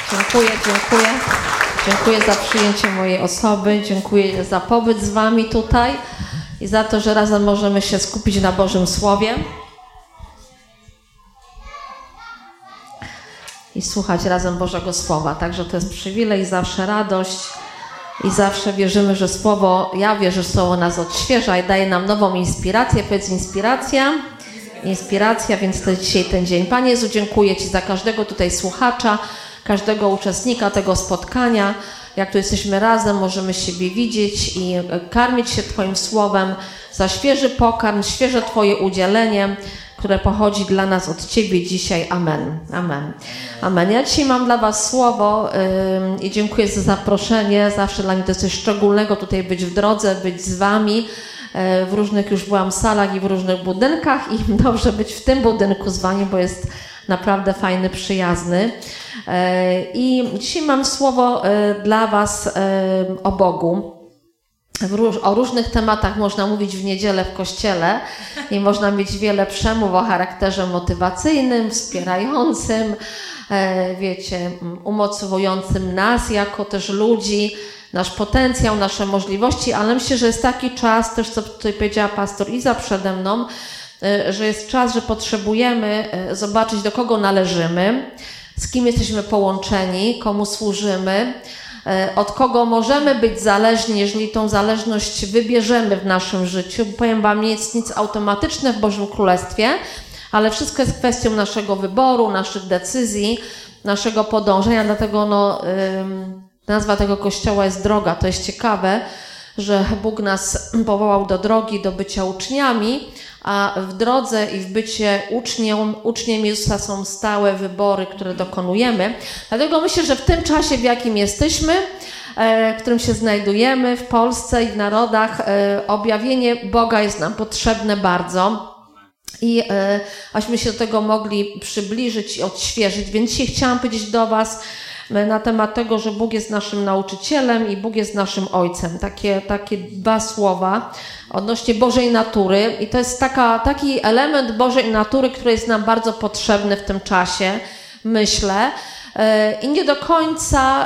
Dziękuję za przyjęcie mojej osoby, dziękuję za pobyt z wami tutaj i za to, że razem możemy się skupić na Bożym Słowie i słuchać razem Bożego Słowa. Także to jest przywilej, zawsze radość i zawsze wierzymy, że Słowo, ja wierzę, że Słowo nas odświeża i daje nam nową inspirację. Powiedz inspiracja, więc to jest dzisiaj ten dzień. Panie Jezu, dziękuję Ci za każdego tutaj słuchacza, każdego uczestnika tego spotkania. Jak tu jesteśmy razem, możemy siebie widzieć i karmić się Twoim Słowem, za świeży pokarm, świeże Twoje udzielenie, które pochodzi dla nas od Ciebie dzisiaj. Amen. Amen. Amen. Ja dzisiaj mam dla Was słowo i dziękuję za zaproszenie. Zawsze dla mnie to jest coś szczególnego tutaj być w drodze, być z Wami. W różnych już byłam salach i w różnych budynkach i dobrze być w tym budynku z Wami, bo jest naprawdę fajny, przyjazny. I dzisiaj mam słowo dla Was o Bogu. O różnych tematach można mówić w niedzielę w kościele i można mieć wiele przemów o charakterze motywacyjnym, wspierającym, wiecie, umocowującym nas jako też ludzi, nasz potencjał, nasze możliwości, ale myślę, że jest taki czas, też co tutaj powiedziała pastor Iza przede mną, że jest czas, że potrzebujemy zobaczyć, do kogo należymy, z kim jesteśmy połączeni, komu służymy, od kogo możemy być zależni, jeżeli tą zależność wybierzemy w naszym życiu. Powiem Wam, nie jest nic automatyczne w Bożym Królestwie, ale wszystko jest kwestią naszego wyboru, naszych decyzji, naszego podążenia, dlatego nazwa tego kościoła jest droga. To jest ciekawe, że Bóg nas powołał do drogi, do bycia uczniami, a w drodze i w bycie uczniem Jezusa są stałe wybory, które dokonujemy. Dlatego myślę, że w tym czasie, w jakim jesteśmy, w którym się znajdujemy w Polsce i w narodach, objawienie Boga jest nam potrzebne bardzo. I abyśmy się do tego mogli przybliżyć i odświeżyć. Więc dzisiaj chciałam powiedzieć do Was na temat tego, że Bóg jest naszym nauczycielem i Bóg jest naszym Ojcem. Takie dwa słowa odnośnie Bożej natury. I to jest taki element Bożej natury, który jest nam bardzo potrzebny w tym czasie, myślę. I nie do końca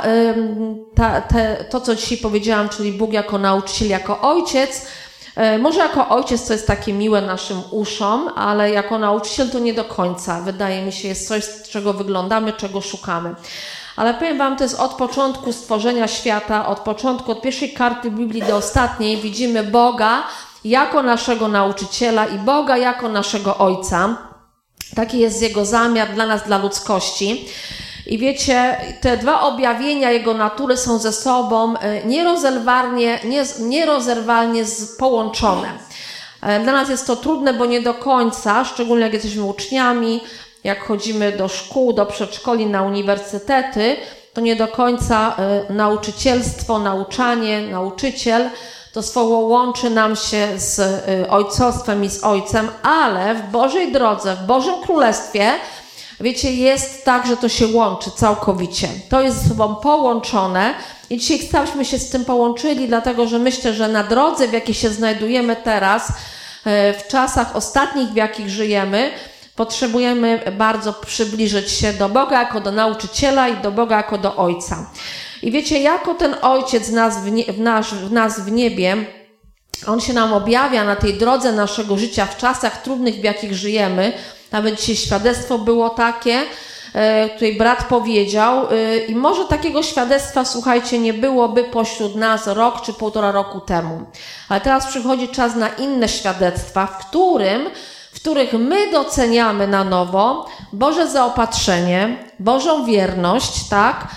to, co dzisiaj powiedziałam, czyli Bóg jako nauczyciel, jako Ojciec, może jako Ojciec to jest takie miłe naszym uszom, ale jako nauczyciel to nie do końca. Wydaje mi się, jest coś, z czego wyglądamy, czego szukamy. Ale powiem Wam, to jest od początku stworzenia świata, od pierwszej karty Biblii do ostatniej widzimy Boga jako naszego nauczyciela i Boga jako naszego Ojca. Taki jest Jego zamiar dla nas, dla ludzkości. I wiecie, te dwa objawienia Jego natury są ze sobą nierozerwalnie połączone. Dla nas jest to trudne, bo nie do końca, szczególnie jak jesteśmy uczniami, jak chodzimy do szkół, do przedszkoli, na uniwersytety, to nie do końca nauczycielstwo, nauczanie, nauczyciel, to słowo łączy nam się z ojcostwem i z Ojcem, ale w Bożej drodze, w Bożym Królestwie, wiecie, jest tak, że to się łączy całkowicie. To jest ze sobą połączone i dzisiaj chcemy się z tym połączyli, dlatego że myślę, że na drodze, w jakiej się znajdujemy teraz, w czasach ostatnich, w jakich żyjemy, potrzebujemy bardzo przybliżyć się do Boga jako do nauczyciela i do Boga jako do Ojca. I wiecie, jako ten Ojciec nas w niebie, On się nam objawia na tej drodze naszego życia w czasach trudnych, w jakich żyjemy. Nawet dzisiaj świadectwo było takie, tutaj brat powiedział i może takiego świadectwa, słuchajcie, nie byłoby pośród nas rok czy 1,5 roku temu. Ale teraz przychodzi czas na inne świadectwa, w których my doceniamy na nowo Boże zaopatrzenie, Bożą wierność,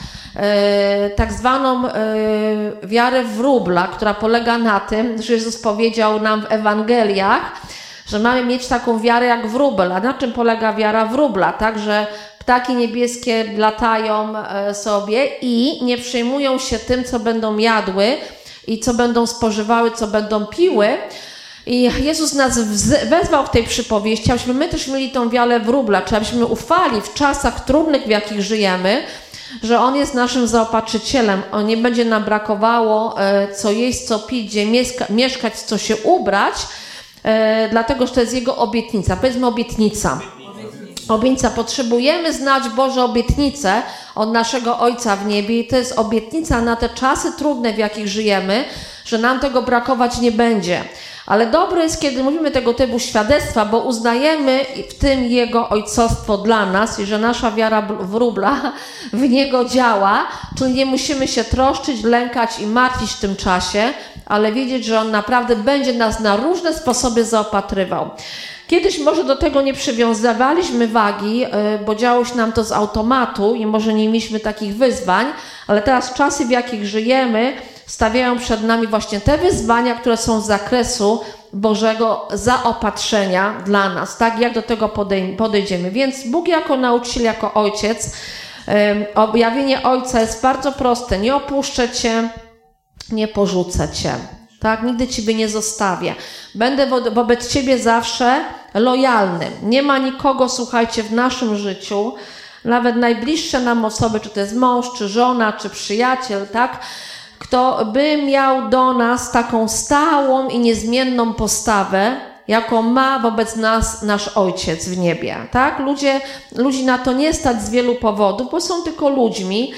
tak zwaną wiarę wróbla, która polega na tym, że Jezus powiedział nam w Ewangeliach, że mamy mieć taką wiarę jak wróbel. A na czym polega wiara wróbla? Tak, że ptaki niebieskie latają sobie i nie przejmują się tym, co będą jadły i co będą spożywały, co będą piły. I Jezus nas wezwał w tej przypowieści, abyśmy my też mieli tą wiarę wróbla, czy abyśmy ufali w czasach trudnych, w jakich żyjemy, że On jest naszym zaopatrzycielem. On nie będzie nam brakowało co jeść, co pić, gdzie mieszkać, co się ubrać, dlatego że to jest Jego obietnica. Powiedzmy obietnica. Obietnica. Potrzebujemy znać Boże obietnice od naszego Ojca w niebie i to jest obietnica na te czasy trudne, w jakich żyjemy, że nam tego brakować nie będzie. Ale dobre jest, kiedy mówimy tego typu świadectwa, bo uznajemy w tym Jego ojcostwo dla nas i że nasza wiara wróbla w Niego działa, czyli nie musimy się troszczyć, lękać i martwić w tym czasie, ale wiedzieć, że On naprawdę będzie nas na różne sposoby zaopatrywał. Kiedyś może do tego nie przywiązywaliśmy wagi, bo działo się nam to z automatu i może nie mieliśmy takich wyzwań, ale teraz czasy, w jakich żyjemy, stawiają przed nami właśnie te wyzwania, które są z zakresu Bożego zaopatrzenia dla nas, tak? Jak do tego podejdziemy. Więc Bóg jako nauczyciel, jako ojciec, objawienie Ojca jest bardzo proste. Nie opuszczę Cię, nie porzucę Cię. Tak? Nigdy Ciebie nie zostawię. Będę wobec Ciebie zawsze lojalny. Nie ma nikogo, słuchajcie, w naszym życiu, nawet najbliższe nam osoby, czy to jest mąż, czy żona, czy przyjaciel, tak? Kto by miał do nas taką stałą i niezmienną postawę, jaką ma wobec nas nasz Ojciec w niebie. Tak? Ludzi na to nie stać z wielu powodów, bo są tylko ludźmi.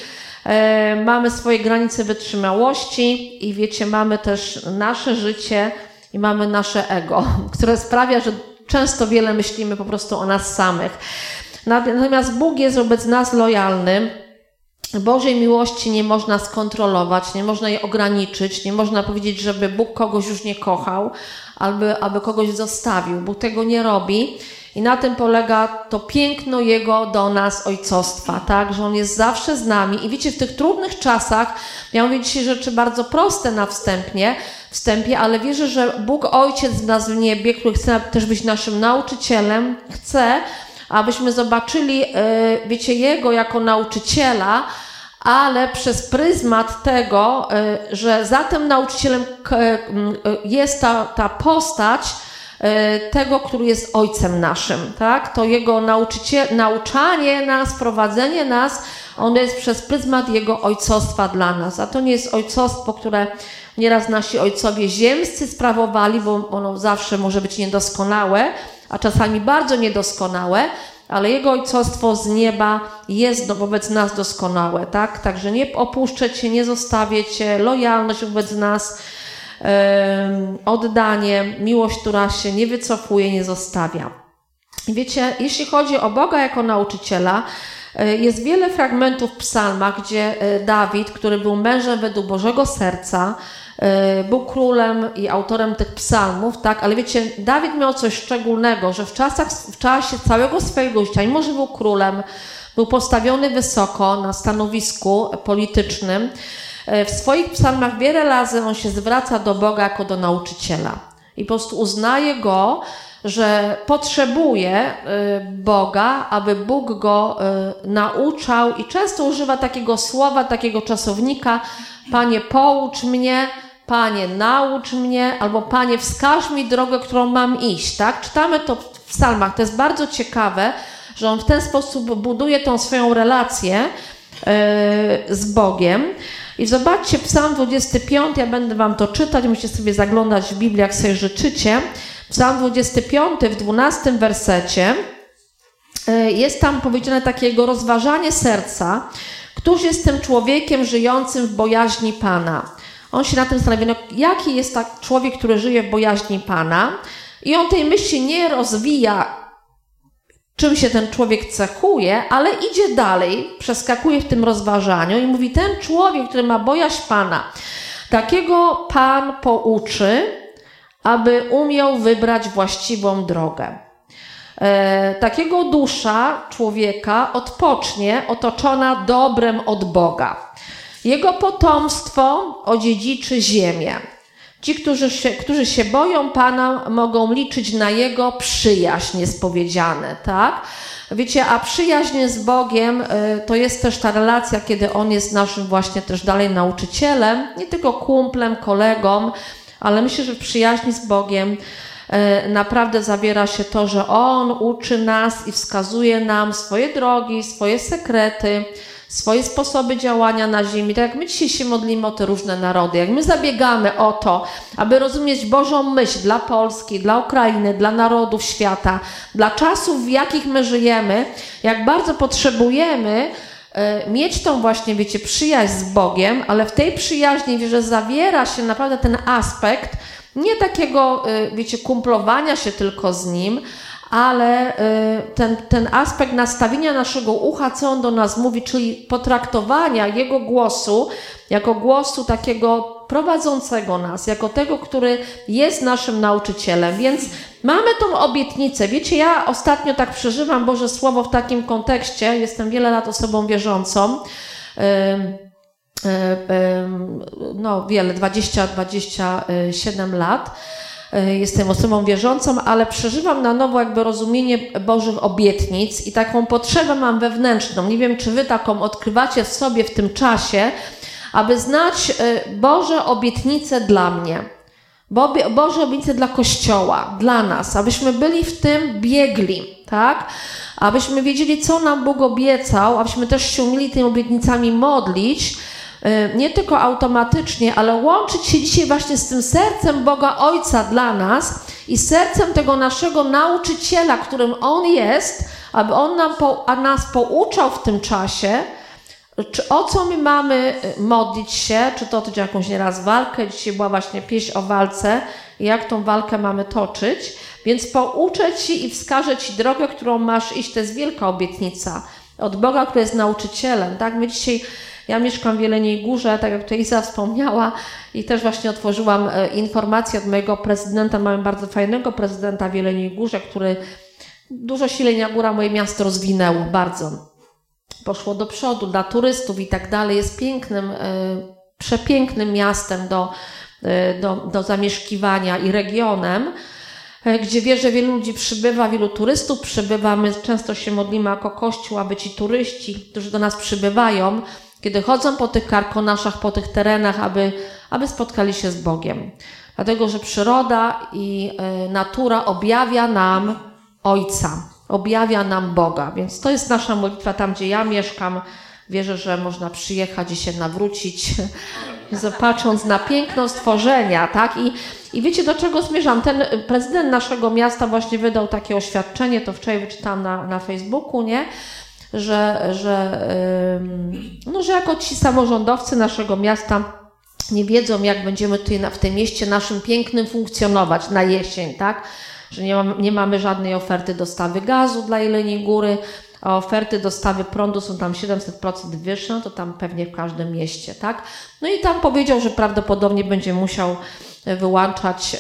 Mamy swoje granice wytrzymałości i wiecie, mamy też nasze życie i mamy nasze ego, które sprawia, że często wiele myślimy po prostu o nas samych. Natomiast Bóg jest wobec nas lojalny. Bożej miłości nie można skontrolować, nie można jej ograniczyć, nie można powiedzieć, żeby Bóg kogoś już nie kochał, aby kogoś zostawił. Bóg tego nie robi i na tym polega to piękno Jego do nas ojcostwa, tak? Że On jest zawsze z nami i wiecie, w tych trudnych czasach, ja mówię dzisiaj rzeczy bardzo proste na wstępie, ale wierzę, że Bóg Ojciec w nas w niebie, który chce też być naszym nauczycielem, chce, abyśmy zobaczyli, wiecie, Jego jako nauczyciela, ale przez pryzmat tego, że za tym nauczycielem jest ta postać tego, który jest Ojcem naszym, tak? To Jego nauczanie nas, prowadzenie nas, ono jest przez pryzmat Jego ojcostwa dla nas. A to nie jest ojcostwo, które nieraz nasi ojcowie ziemscy sprawowali, bo ono zawsze może być niedoskonałe, a czasami bardzo niedoskonałe, ale Jego ojcostwo z nieba jest wobec nas doskonałe, tak? Także nie opuszczę Cię, nie zostawię Cię, lojalność wobec nas, oddanie, miłość, która się nie wycofuje, nie zostawia. I wiecie, jeśli chodzi o Boga jako nauczyciela, jest wiele fragmentów w psalmach, gdzie Dawid, który był mężem według Bożego serca, był królem i autorem tych psalmów, tak? Ale wiecie, Dawid miał coś szczególnego, że w czasie całego swojego życia, mimo że był królem, był postawiony wysoko na stanowisku politycznym, w swoich psalmach wiele razy on się zwraca do Boga jako do nauczyciela i po prostu uznaje Go, że potrzebuje Boga, aby Bóg go nauczał i często używa takiego słowa, takiego czasownika: Panie, poucz mnie, Panie, naucz mnie, albo Panie, wskaż mi drogę, którą mam iść, tak? Czytamy to w psalmach. To jest bardzo ciekawe, że on w ten sposób buduje tą swoją relację z Bogiem. I zobaczcie, Psalm 25, ja będę wam to czytać, musicie sobie zaglądać w Biblię, jak sobie życzycie. Psalm 25 w 12 wersecie jest tam powiedziane takie jego rozważanie serca. Któż jest tym człowiekiem żyjącym w bojaźni Pana? On się na tym zastanawia, no, jaki jest tak człowiek, który żyje w bojaźni Pana? I on tej myśli nie rozwija, czym się ten człowiek cechuje, ale idzie dalej, przeskakuje w tym rozważaniu i mówi, ten człowiek, który ma bojaźń Pana, takiego Pan pouczy, aby umiał wybrać właściwą drogę. Takiego dusza człowieka odpocznie, otoczona dobrem od Boga. Jego potomstwo odziedziczy ziemię. Ci, którzy się boją Pana, mogą liczyć na Jego przyjaźń, jest powiedziane, tak? Wiecie, a przyjaźń z Bogiem to jest też ta relacja, kiedy On jest naszym właśnie też dalej nauczycielem, nie tylko kumplem, kolegą, ale myślę, że w przyjaźni z Bogiem naprawdę zawiera się to, że On uczy nas i wskazuje nam swoje drogi, swoje sekrety, swoje sposoby działania na ziemi. Tak jak my dzisiaj się modlimy o te różne narody, jak my zabiegamy o to, aby rozumieć Bożą myśl dla Polski, dla Ukrainy, dla narodów świata, dla czasów, w jakich my żyjemy, jak bardzo potrzebujemy mieć tą właśnie, wiecie, przyjaźń z Bogiem, ale w tej przyjaźni, że zawiera się naprawdę ten aspekt nie takiego, wiecie, kumplowania się tylko z Nim, ale ten aspekt nastawienia naszego ucha, co On do nas mówi, czyli potraktowania Jego głosu jako głosu takiego prowadzącego nas, jako tego, który jest naszym nauczycielem. Więc mamy tą obietnicę. Wiecie, ja ostatnio tak przeżywam Boże Słowo w takim kontekście, jestem wiele lat osobą wierzącą, 27 lat. Jestem osobą wierzącą, ale przeżywam na nowo jakby rozumienie Bożych obietnic i taką potrzebę mam wewnętrzną. Nie wiem, czy wy taką odkrywacie w sobie w tym czasie, aby znać Boże obietnice dla mnie. Boże obietnice dla Kościoła, dla nas, abyśmy byli w tym biegli, tak? Abyśmy wiedzieli, co nam Bóg obiecał, abyśmy też się umieli tymi obietnicami modlić, nie tylko automatycznie, ale łączyć się dzisiaj właśnie z tym sercem Boga Ojca dla nas i sercem tego naszego nauczyciela, którym On jest, aby On nas pouczał w tym czasie, o co my mamy modlić się, czy to jakąś nieraz walkę, dzisiaj była właśnie pieśń o walce i jak tą walkę mamy toczyć, więc pouczę Ci i wskażę Ci drogę, którą masz iść, to jest wielka obietnica od Boga, który jest nauczycielem, tak? My dzisiaj, ja mieszkam w Jeleniej Górze, tak jak tutaj Iza wspomniała i też właśnie otworzyłam informację od mojego prezydenta, mamy bardzo fajnego prezydenta w Jeleniej Górze, który dużo się Jelenia Góra, moje miasto rozwinęło bardzo. Poszło do przodu dla turystów i tak dalej. Jest pięknym, przepięknym miastem do zamieszkiwania i regionem, gdzie wierzę, wielu ludzi przybywa, wielu turystów przybywa. My często się modlimy jako Kościół, aby ci turyści, którzy do nas przybywają, kiedy chodzą po tych karkonoszach, po tych terenach, aby spotkali się z Bogiem. Dlatego, że przyroda i natura objawia nam Ojca. Objawia nam Boga, więc to jest nasza modlitwa tam, gdzie ja mieszkam. Wierzę, że można przyjechać i się nawrócić, patrząc na piękno stworzenia, tak? I wiecie, do czego zmierzam? Ten prezydent naszego miasta właśnie wydał takie oświadczenie, to wczoraj wyczytałam na Facebooku, nie? Że jako ci samorządowcy naszego miasta nie wiedzą, jak będziemy tutaj w tym mieście naszym pięknym funkcjonować na jesień, tak? Że nie mamy żadnej oferty dostawy gazu dla Jeleniej Góry, a oferty dostawy prądu są tam 700% wyższe, no to tam pewnie w każdym mieście, tak? No i tam powiedział, że prawdopodobnie będzie musiał wyłączać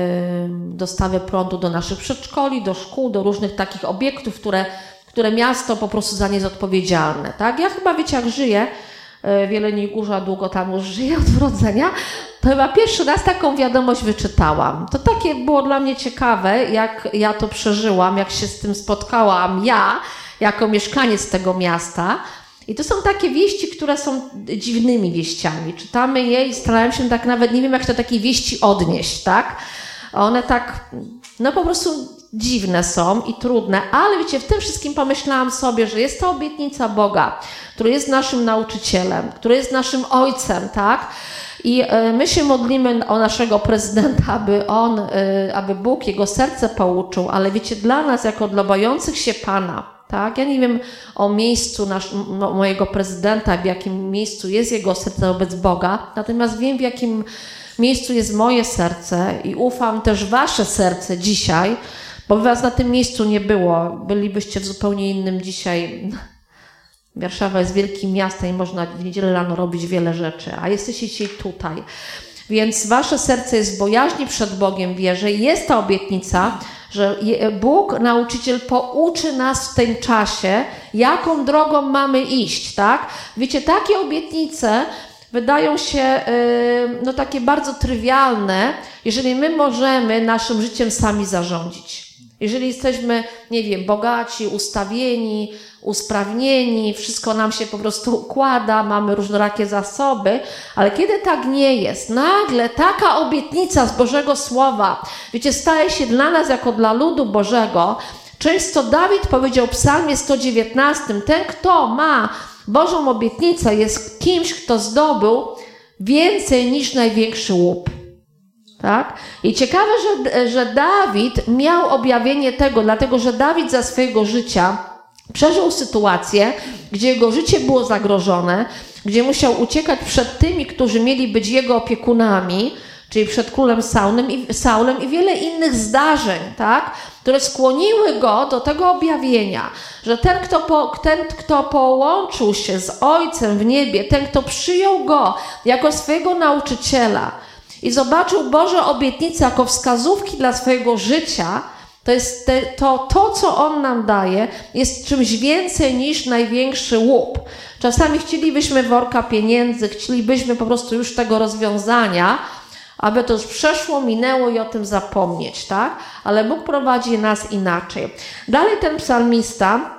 dostawę prądu do naszych przedszkoli, do szkół, do różnych takich obiektów, które miasto po prostu za nie jest odpowiedzialne, tak? Ja chyba, wiecie, jak żyję w Jeleniej Górze, długo tam już żyję od urodzenia, to chyba pierwszy raz taką wiadomość wyczytałam. To takie było dla mnie ciekawe, jak ja to przeżyłam, jak się z tym spotkałam ja, jako mieszkaniec tego miasta. I to są takie wieści, które są dziwnymi wieściami. Czytamy je i starałem się tak nawet, nie wiem jak się do takiej wieści odnieść, tak? One tak, no po prostu dziwne są i trudne, ale wiecie, w tym wszystkim pomyślałam sobie, że jest to obietnica Boga, który jest naszym nauczycielem, który jest naszym Ojcem, tak? I my się modlimy o naszego prezydenta, aby Bóg jego serce pouczył, ale wiecie, dla nas, jako dla bojących się Pana, tak? Ja nie wiem o miejscu mojego prezydenta, w jakim miejscu jest jego serce wobec Boga, natomiast wiem, w jakim miejscu jest moje serce i ufam też wasze serce dzisiaj, bo by was na tym miejscu nie było. Bylibyście w zupełnie innym dzisiaj. Warszawa jest wielkim miastem i można w niedzielę rano robić wiele rzeczy, a jesteście dzisiaj tutaj. Więc wasze serce jest w bojaźni przed Bogiem, wierzę. Jest ta obietnica, że Bóg, nauczyciel, pouczy nas w tym czasie, jaką drogą mamy iść, tak? Wiecie, takie obietnice wydają się takie bardzo trywialne, jeżeli my możemy naszym życiem sami zarządzić. Jeżeli jesteśmy, nie wiem, bogaci, ustawieni, usprawnieni, wszystko nam się po prostu układa, mamy różnorakie zasoby, ale kiedy tak nie jest, nagle taka obietnica z Bożego Słowa, wiecie, staje się dla nas jako dla ludu Bożego. Często Dawid powiedział w Psalmie 119, ten kto ma Bożą obietnicę, jest kimś, kto zdobył więcej niż największy łup. Tak? I ciekawe, że Dawid miał objawienie tego, dlatego że Dawid za swojego życia przeżył sytuację, gdzie jego życie było zagrożone, gdzie musiał uciekać przed tymi, którzy mieli być jego opiekunami, czyli przed królem Saulem i wiele innych zdarzeń, tak, które skłoniły go do tego objawienia, że ten, kto połączył się z Ojcem w niebie, ten, kto przyjął go jako swojego nauczyciela i zobaczył Boże obietnice jako wskazówki dla swojego życia, to jest to, co On nam daje, jest czymś więcej niż największy łup. Czasami chcielibyśmy worka pieniędzy, chcielibyśmy po prostu już tego rozwiązania, aby to już przeszło, minęło i o tym zapomnieć, tak? Ale Bóg prowadzi nas inaczej. Dalej ten psalmista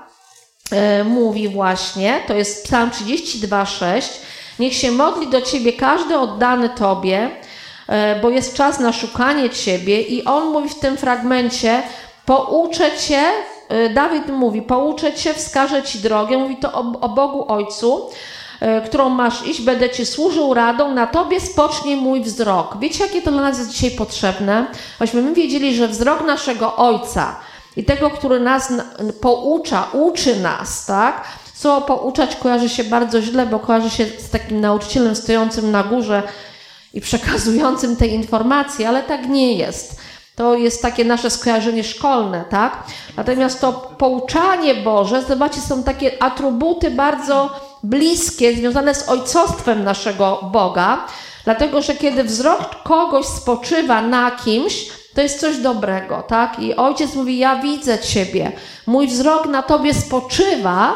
mówi właśnie, to jest psalm 32:6, niech się modli do Ciebie każdy oddany Tobie, bo jest czas na szukanie Ciebie i on mówi w tym fragmencie, pouczę Cię, Dawid mówi, pouczę Cię, wskażę Ci drogę, mówi to o Bogu Ojcu, którą masz iść, będę Ci służył radą, na Tobie spocznie mój wzrok. Wiecie, jakie to dla nas jest dzisiaj potrzebne? Byśmy my wiedzieli, że wzrok naszego Ojca i tego, który nas poucza, uczy nas, tak? Słowo pouczać kojarzy się bardzo źle, bo kojarzy się z takim nauczycielem stojącym na górze i przekazującym te informacje, ale tak nie jest. To jest takie nasze skojarzenie szkolne, tak? Natomiast to pouczanie Boże, zobaczcie, są takie atrybuty bardzo bliskie, związane z ojcostwem naszego Boga, dlatego, że kiedy wzrok kogoś spoczywa na kimś, to jest coś dobrego, tak? I Ojciec mówi, ja widzę Ciebie, mój wzrok na Tobie spoczywa,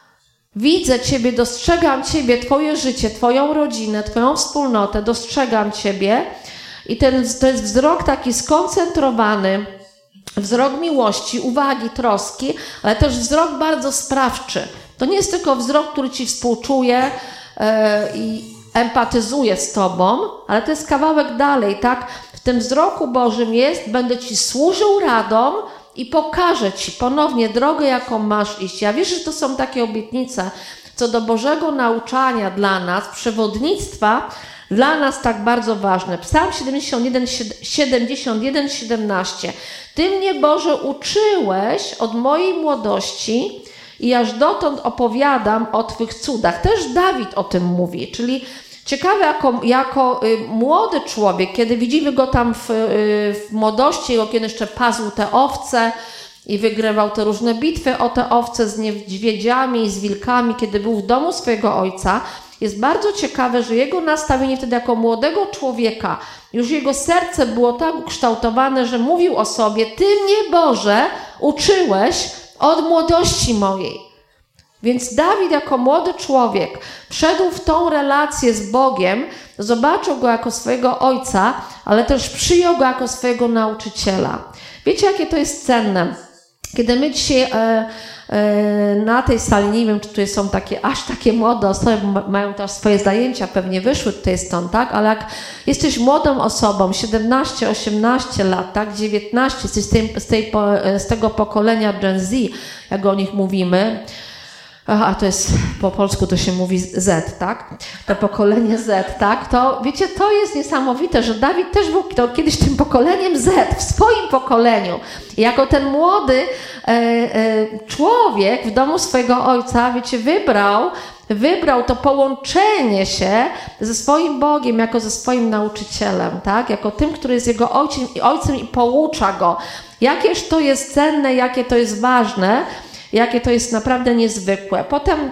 widzę Ciebie, dostrzegam Ciebie, Twoje życie, Twoją rodzinę, Twoją wspólnotę, dostrzegam Ciebie i to jest wzrok taki skoncentrowany, wzrok miłości, uwagi, troski, ale też wzrok bardzo sprawczy. To nie jest tylko wzrok, który Ci współczuje i empatyzuje z Tobą, ale to jest kawałek dalej, tak? W tym wzroku Bożym jest, będę Ci służył radą i pokażę Ci ponownie drogę, jaką masz iść. Ja wierzę, że to są takie obietnice co do Bożego nauczania dla nas, przewodnictwa dla nas tak bardzo ważne. Psalm 71:17. Ty mnie, Boże, uczyłeś od mojej młodości i aż dotąd opowiadam o Twych cudach. Też Dawid o tym mówi, czyli ciekawe, jako młody człowiek, kiedy widzimy go tam w młodości, kiedy jeszcze pasł te owce i wygrywał te różne bitwy o te owce z niedźwiedziami i z wilkami, kiedy był w domu swojego ojca, jest bardzo ciekawe, że jego nastawienie wtedy jako młodego człowieka, już jego serce było tak ukształtowane, że mówił o sobie, Ty mnie, Boże, uczyłeś od młodości mojej. Więc Dawid jako młody człowiek wszedł w tą relację z Bogiem, zobaczył Go jako swojego ojca, ale też przyjął Go jako swojego nauczyciela. Wiecie, jakie to jest cenne? Kiedy my dzisiaj na tej sali, nie wiem, czy tutaj są takie młode osoby, mają też swoje zajęcia, pewnie wyszły tutaj stąd, tak? Ale jak jesteś młodą osobą, 17, 18 lat, tak? 19, jesteś z tego pokolenia Gen Z, jak o nich mówimy, a to jest, po polsku to się mówi Z, tak? To pokolenie Z, tak? To wiecie, to jest niesamowite, że Dawid też był kiedyś tym pokoleniem Z, w swoim pokoleniu. I jako ten młody człowiek w domu swojego ojca, wiecie, wybrał to połączenie się ze swoim Bogiem, jako ze swoim nauczycielem, tak? Jako tym, który jest jego ojcem i poucza go. Jakież to jest cenne, jakie to jest ważne, jakie to jest naprawdę niezwykłe. Potem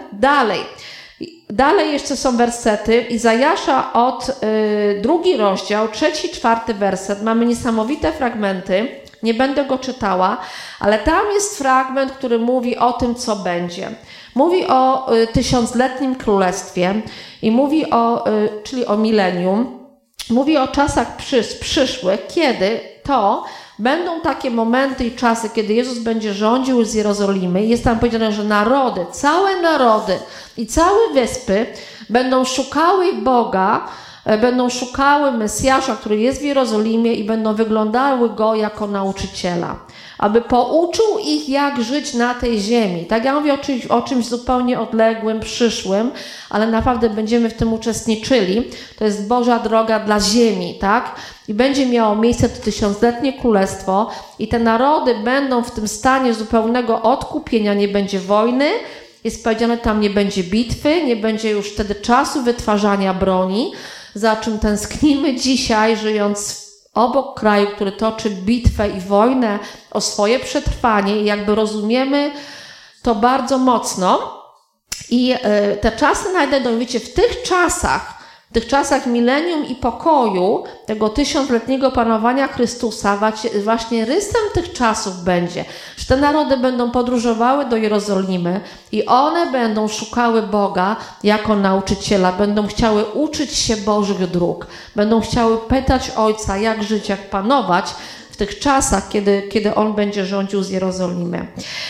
dalej jeszcze są wersety. Izajasza od 2 rozdział, 3-4 werset. Mamy niesamowite fragmenty. Nie będę go czytała, ale tam jest fragment, który mówi o tym, co będzie. Mówi o 1000-letnim królestwie i mówi czyli o milenium. Mówi o czasach przyszłych, kiedy to będą takie momenty i czasy, kiedy Jezus będzie rządził z Jerozolimy. Jest tam powiedziane, że całe narody i całe wyspy będą szukały Boga będą szukały Mesjasza, który jest w Jerozolimie i będą wyglądały Go jako nauczyciela, aby pouczył ich, jak żyć na tej ziemi. Tak, ja mówię o czymś zupełnie odległym, przyszłym, ale naprawdę będziemy w tym uczestniczyli. To jest Boża droga dla ziemi, tak? I będzie miało miejsce to 1000-letnie królestwo i te narody będą w tym stanie zupełnego odkupienia, nie będzie wojny. Jest powiedziane, tam nie będzie bitwy, nie będzie już wtedy czasu wytwarzania broni, za czym tęsknimy dzisiaj, żyjąc obok kraju, który toczy bitwę i wojnę o swoje przetrwanie i jakby rozumiemy to bardzo mocno. I te czasy nadejdą, wiecie, w tych czasach milenium i pokoju, tego 1000-letniego panowania Chrystusa, właśnie rysem tych czasów będzie, że te narody będą podróżowały do Jerozolimy i one będą szukały Boga jako nauczyciela, będą chciały uczyć się Bożych dróg, będą chciały pytać Ojca, jak żyć, jak panować w tych czasach, kiedy On będzie rządził z Jerozolimy.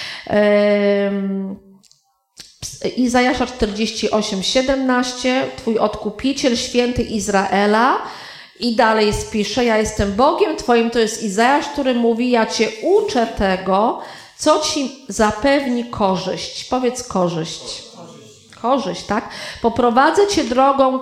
Izajasza 48:17, Twój Odkupiciel, Święty Izraela. I dalej spisze, ja jestem Bogiem Twoim, to jest Izajasz, który mówi, ja Cię uczę tego, co Ci zapewni korzyść. Powiedz korzyść. Korzyść, tak? Poprowadzę Cię drogą,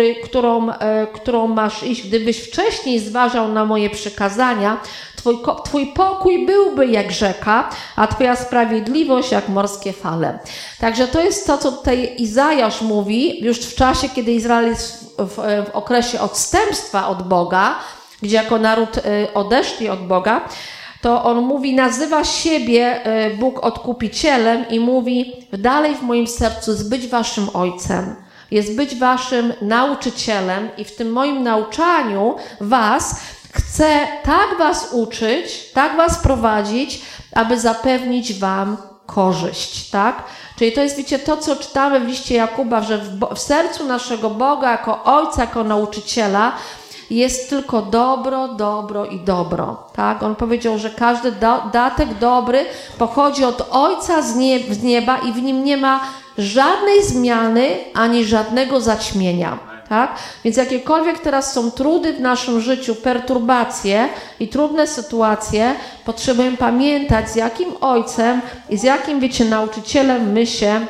którą masz iść. Gdybyś wcześniej zważał na moje przykazania, Twój pokój byłby jak rzeka, a Twoja sprawiedliwość jak morskie fale. Także to jest to, co tutaj Izajasz mówi już w czasie, kiedy Izrael jest w okresie odstępstwa od Boga, gdzie jako naród odeszli od Boga, to on mówi, nazywa siebie Bóg Odkupicielem i mówi, dalej w moim sercu jest być waszym ojcem, jest być waszym nauczycielem i w tym moim nauczaniu was chcę tak was uczyć, tak was prowadzić, aby zapewnić wam korzyść, tak? Czyli to jest, wiecie, to, co czytamy w liście Jakuba, że w sercu naszego Boga jako Ojca, jako nauczyciela jest tylko dobro, dobro i dobro, tak? On powiedział, że każdy datek dobry pochodzi od Ojca z nieba i w nim nie ma żadnej zmiany ani żadnego zaćmienia. Tak? Więc jakiekolwiek teraz są trudy w naszym życiu, perturbacje i trudne sytuacje, potrzebujemy pamiętać, z jakim ojcem i z jakim, wiecie, nauczycielem my się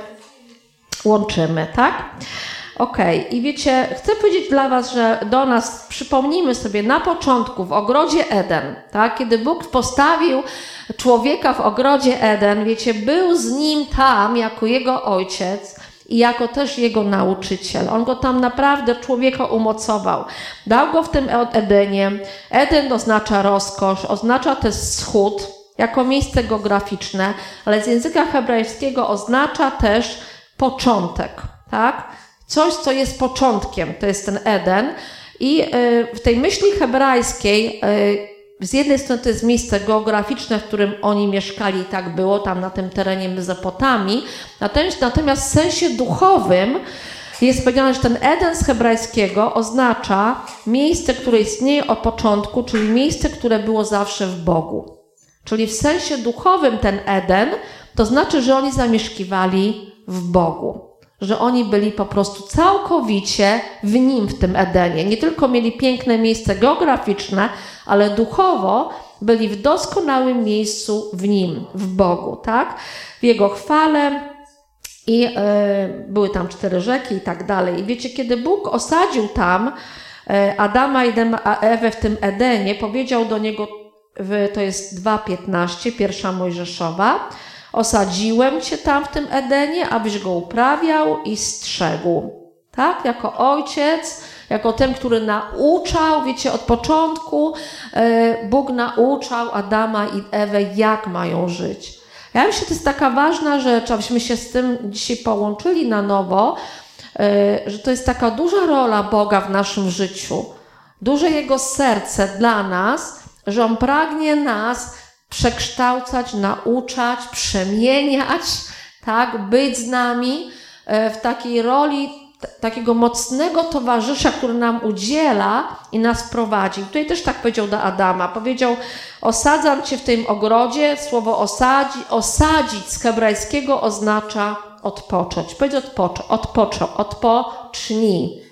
łączymy, tak? Okej. I wiecie, chcę powiedzieć dla was, że do nas, przypomnijmy sobie, na początku w ogrodzie Eden, tak? Kiedy Bóg postawił człowieka w ogrodzie Eden, wiecie, był z nim tam jako jego ojciec, i jako też jego nauczyciel. On go tam naprawdę, człowieka, umocował. Dał go w tym Edenie. Eden oznacza rozkosz, oznacza też wschód, jako miejsce geograficzne, ale z języka hebrajskiego oznacza też początek, tak? Coś, co jest początkiem, to jest ten Eden. I w tej myśli hebrajskiej z jednej strony to jest miejsce geograficzne, w którym oni mieszkali i tak było, tam na tym terenie Mezopotamii. Natomiast w sensie duchowym jest powiedziane, że ten Eden z hebrajskiego oznacza miejsce, które istnieje od początku, czyli miejsce, które było zawsze w Bogu. Czyli w sensie duchowym ten Eden to znaczy, że oni zamieszkiwali w Bogu. Że oni byli po prostu całkowicie w Nim, w tym Edenie. Nie tylko mieli piękne miejsce geograficzne, ale duchowo byli w doskonałym miejscu w Nim, w Bogu, tak? W Jego chwale i były tam 4 rzeki i tak dalej. I wiecie, kiedy Bóg osadził tam Adama i Ewę w tym Edenie, powiedział do niego, to jest 2:15, 1 Mojżeszowa, osadziłem cię tam w tym Edenie, abyś go uprawiał i strzegł. Tak? Jako ojciec, jako ten, który nauczał, wiecie, od początku Bóg nauczał Adama i Ewę, jak mają żyć. Ja myślę, że to jest taka ważna rzecz, abyśmy się z tym dzisiaj połączyli na nowo, że to jest taka duża rola Boga w naszym życiu. Duże Jego serce dla nas, że On pragnie nas przekształcać, nauczać, przemieniać, tak, być z nami w takiej roli takiego mocnego towarzysza, który nam udziela i nas prowadzi. Tutaj też tak powiedział do Adama. Powiedział, osadzam cię w tym ogrodzie. Słowo osadzić z hebrajskiego oznacza odpocząć. Powiedz odpocznij.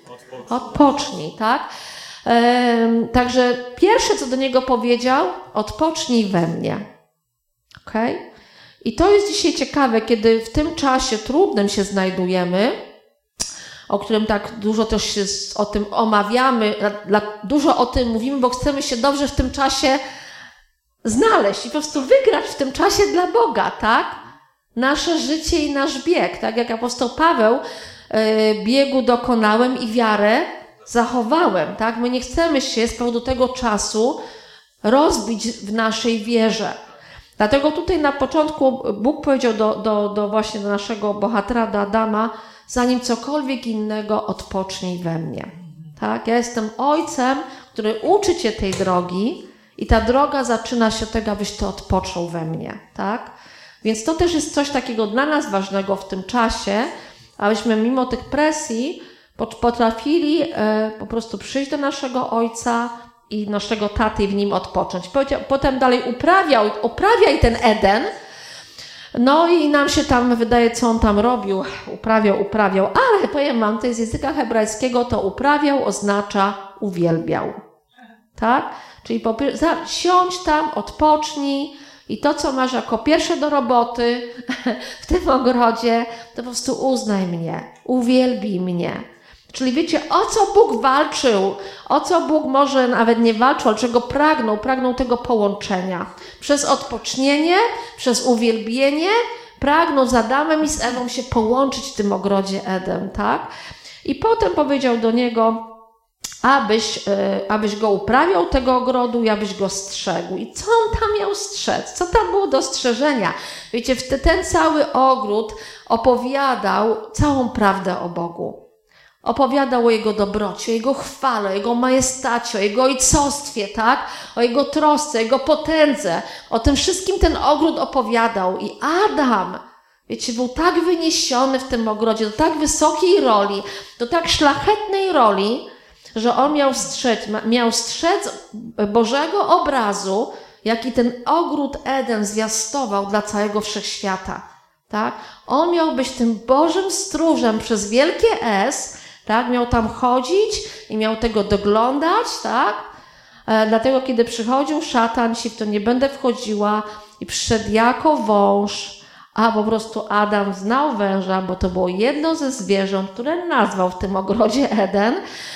Odpocznij, tak? Także pierwsze, co do niego powiedział, odpocznij we mnie. Okej? I to jest dzisiaj ciekawe, kiedy w tym czasie trudnym się znajdujemy, o którym tak dużo też się o tym omawiamy, dużo o tym mówimy, bo chcemy się dobrze w tym czasie znaleźć i po prostu wygrać w tym czasie dla Boga, tak? Nasze życie i nasz bieg, tak? Jak apostoł Paweł, biegu dokonałem i wiarę zachowałem, tak? My nie chcemy się z powodu tego czasu rozbić w naszej wierze. Dlatego tutaj na początku Bóg powiedział właśnie do naszego bohatera, do Adama, zanim cokolwiek innego, odpocznij we mnie. Tak? Ja jestem ojcem, który uczy cię tej drogi i ta droga zaczyna się od tego, abyś ty odpoczął we mnie. Tak? Więc to też jest coś takiego dla nas ważnego w tym czasie, abyśmy mimo tych presji potrafili po prostu przyjść do naszego ojca i naszego taty i w nim odpocząć. Potem dalej uprawiaj ten Eden. No i nam się tam wydaje, co on tam robił. Uprawiał, ale powiem wam, to jest z języka hebrajskiego, to uprawiał oznacza uwielbiał. Tak? Czyli siądź tam, odpocznij i to, co masz jako pierwsze do roboty w tym ogrodzie, to po prostu uznaj mnie, uwielbij mnie. Czyli wiecie, o co Bóg walczył, o co Bóg może nawet nie walczył, ale czego pragnął tego połączenia. Przez odpocznienie, przez uwielbienie, pragnął z Adamem i z Ewą się połączyć w tym ogrodzie Eden, tak? I potem powiedział do niego, abyś go uprawiał, tego ogrodu, i abyś go strzegł. I co on tam miał strzec? Co tam było do strzeżenia? Wiecie, ten cały ogród opowiadał całą prawdę o Bogu. Opowiadał o Jego dobroci, o Jego chwale, o Jego majestacie, o Jego ojcostwie, tak? O Jego trosce, o Jego potędze. O tym wszystkim ten ogród opowiadał. I Adam, wiecie, był tak wyniesiony w tym ogrodzie, do tak wysokiej roli, do tak szlachetnej roli, że on miał strzec Bożego obrazu, jaki ten ogród Eden zwiastował dla całego wszechświata. Tak? On miał być tym Bożym stróżem przez wielkie S, tak? Miał tam chodzić i miał tego doglądać, tak? Dlatego, kiedy przychodził szatan, w to nie będę wchodziła, i przyszedł jako wąż, a po prostu Adam znał węża, bo to było jedno ze zwierząt, które nazwał w tym ogrodzie Eden.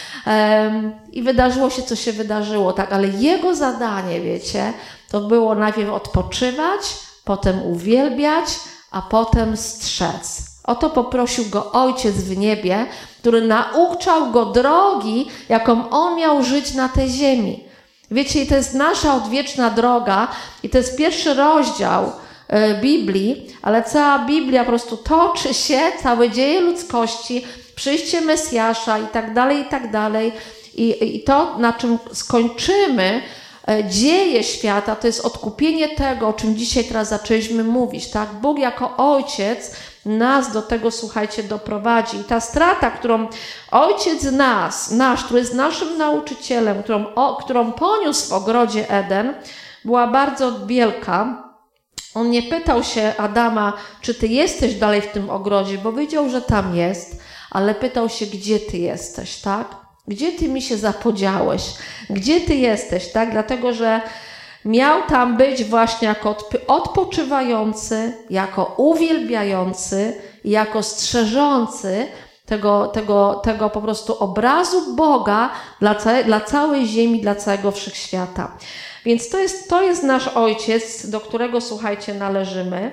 I wydarzyło się, co się wydarzyło, tak? Ale jego zadanie, wiecie, to było najpierw odpoczywać, potem uwielbiać, a potem strzec. O to poprosił go Ojciec w niebie, który nauczał go drogi, jaką on miał żyć na tej ziemi. Wiecie, i to jest nasza odwieczna droga i to jest pierwszy rozdział Biblii, ale cała Biblia po prostu toczy się, całe dzieje ludzkości, przyjście Mesjasza i tak dalej, i tak dalej. I to, na czym skończymy dzieje świata, to jest odkupienie tego, o czym dzisiaj teraz zaczęliśmy mówić, tak? Bóg jako Ojciec nas do tego, słuchajcie, doprowadzi. I ta strata, którą Ojciec nasz, który jest naszym nauczycielem, którą poniósł w ogrodzie Eden, była bardzo wielka. On nie pytał się Adama, czy ty jesteś dalej w tym ogrodzie, bo wiedział, że tam jest, ale pytał się, gdzie ty jesteś, tak? Gdzie ty mi się zapodziałeś? Gdzie ty jesteś, tak? Dlatego, że miał tam być właśnie jako odpoczywający, jako uwielbiający i jako strzeżący tego po prostu obrazu Boga dla całej ziemi, dla całego wszechświata. Więc to jest nasz Ojciec, do którego, słuchajcie, należymy.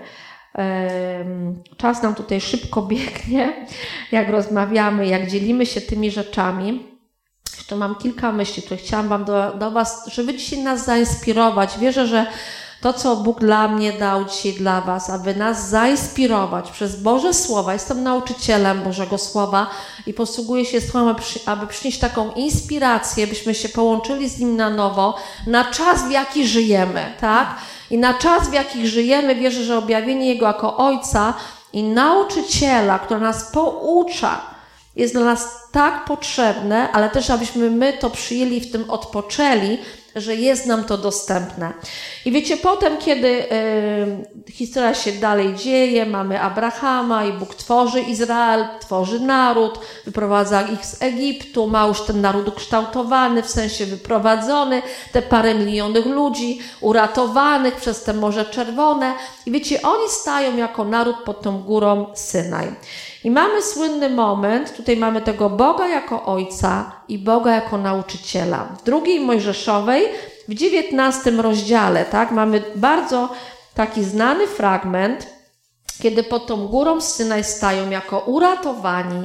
Czas nam tutaj szybko biegnie, jak rozmawiamy, jak dzielimy się tymi rzeczami. Jeszcze mam kilka myśli, które chciałam wam do was, żeby dzisiaj nas zainspirować. Wierzę, że to, co Bóg dla mnie dał dzisiaj dla was, aby nas zainspirować przez Boże Słowa. Jestem nauczycielem Bożego Słowa i posługuję się Słowem, aby przynieść taką inspirację, byśmy się połączyli z Nim na nowo, na czas, w jaki żyjemy, tak? I na czas, w jaki żyjemy, wierzę, że objawienie Jego jako Ojca i nauczyciela, który nas poucza, jest dla nas tak potrzebne, ale też abyśmy my to przyjęli, w tym odpoczęli, że jest nam to dostępne. I wiecie, potem, kiedy historia się dalej dzieje, mamy Abrahama i Bóg tworzy Izrael, tworzy naród, wyprowadza ich z Egiptu, ma już ten naród ukształtowany, w sensie wyprowadzony, te parę milionów ludzi uratowanych przez te Morze Czerwone. I wiecie, oni stają jako naród pod tą górą Synaj. I mamy słynny moment, tutaj mamy tego Boga jako Ojca i Boga jako nauczyciela. W drugiej Mojżeszowej, w 19 rozdziale, tak, mamy bardzo taki znany fragment, kiedy pod tą górą Synaj stają jako uratowani,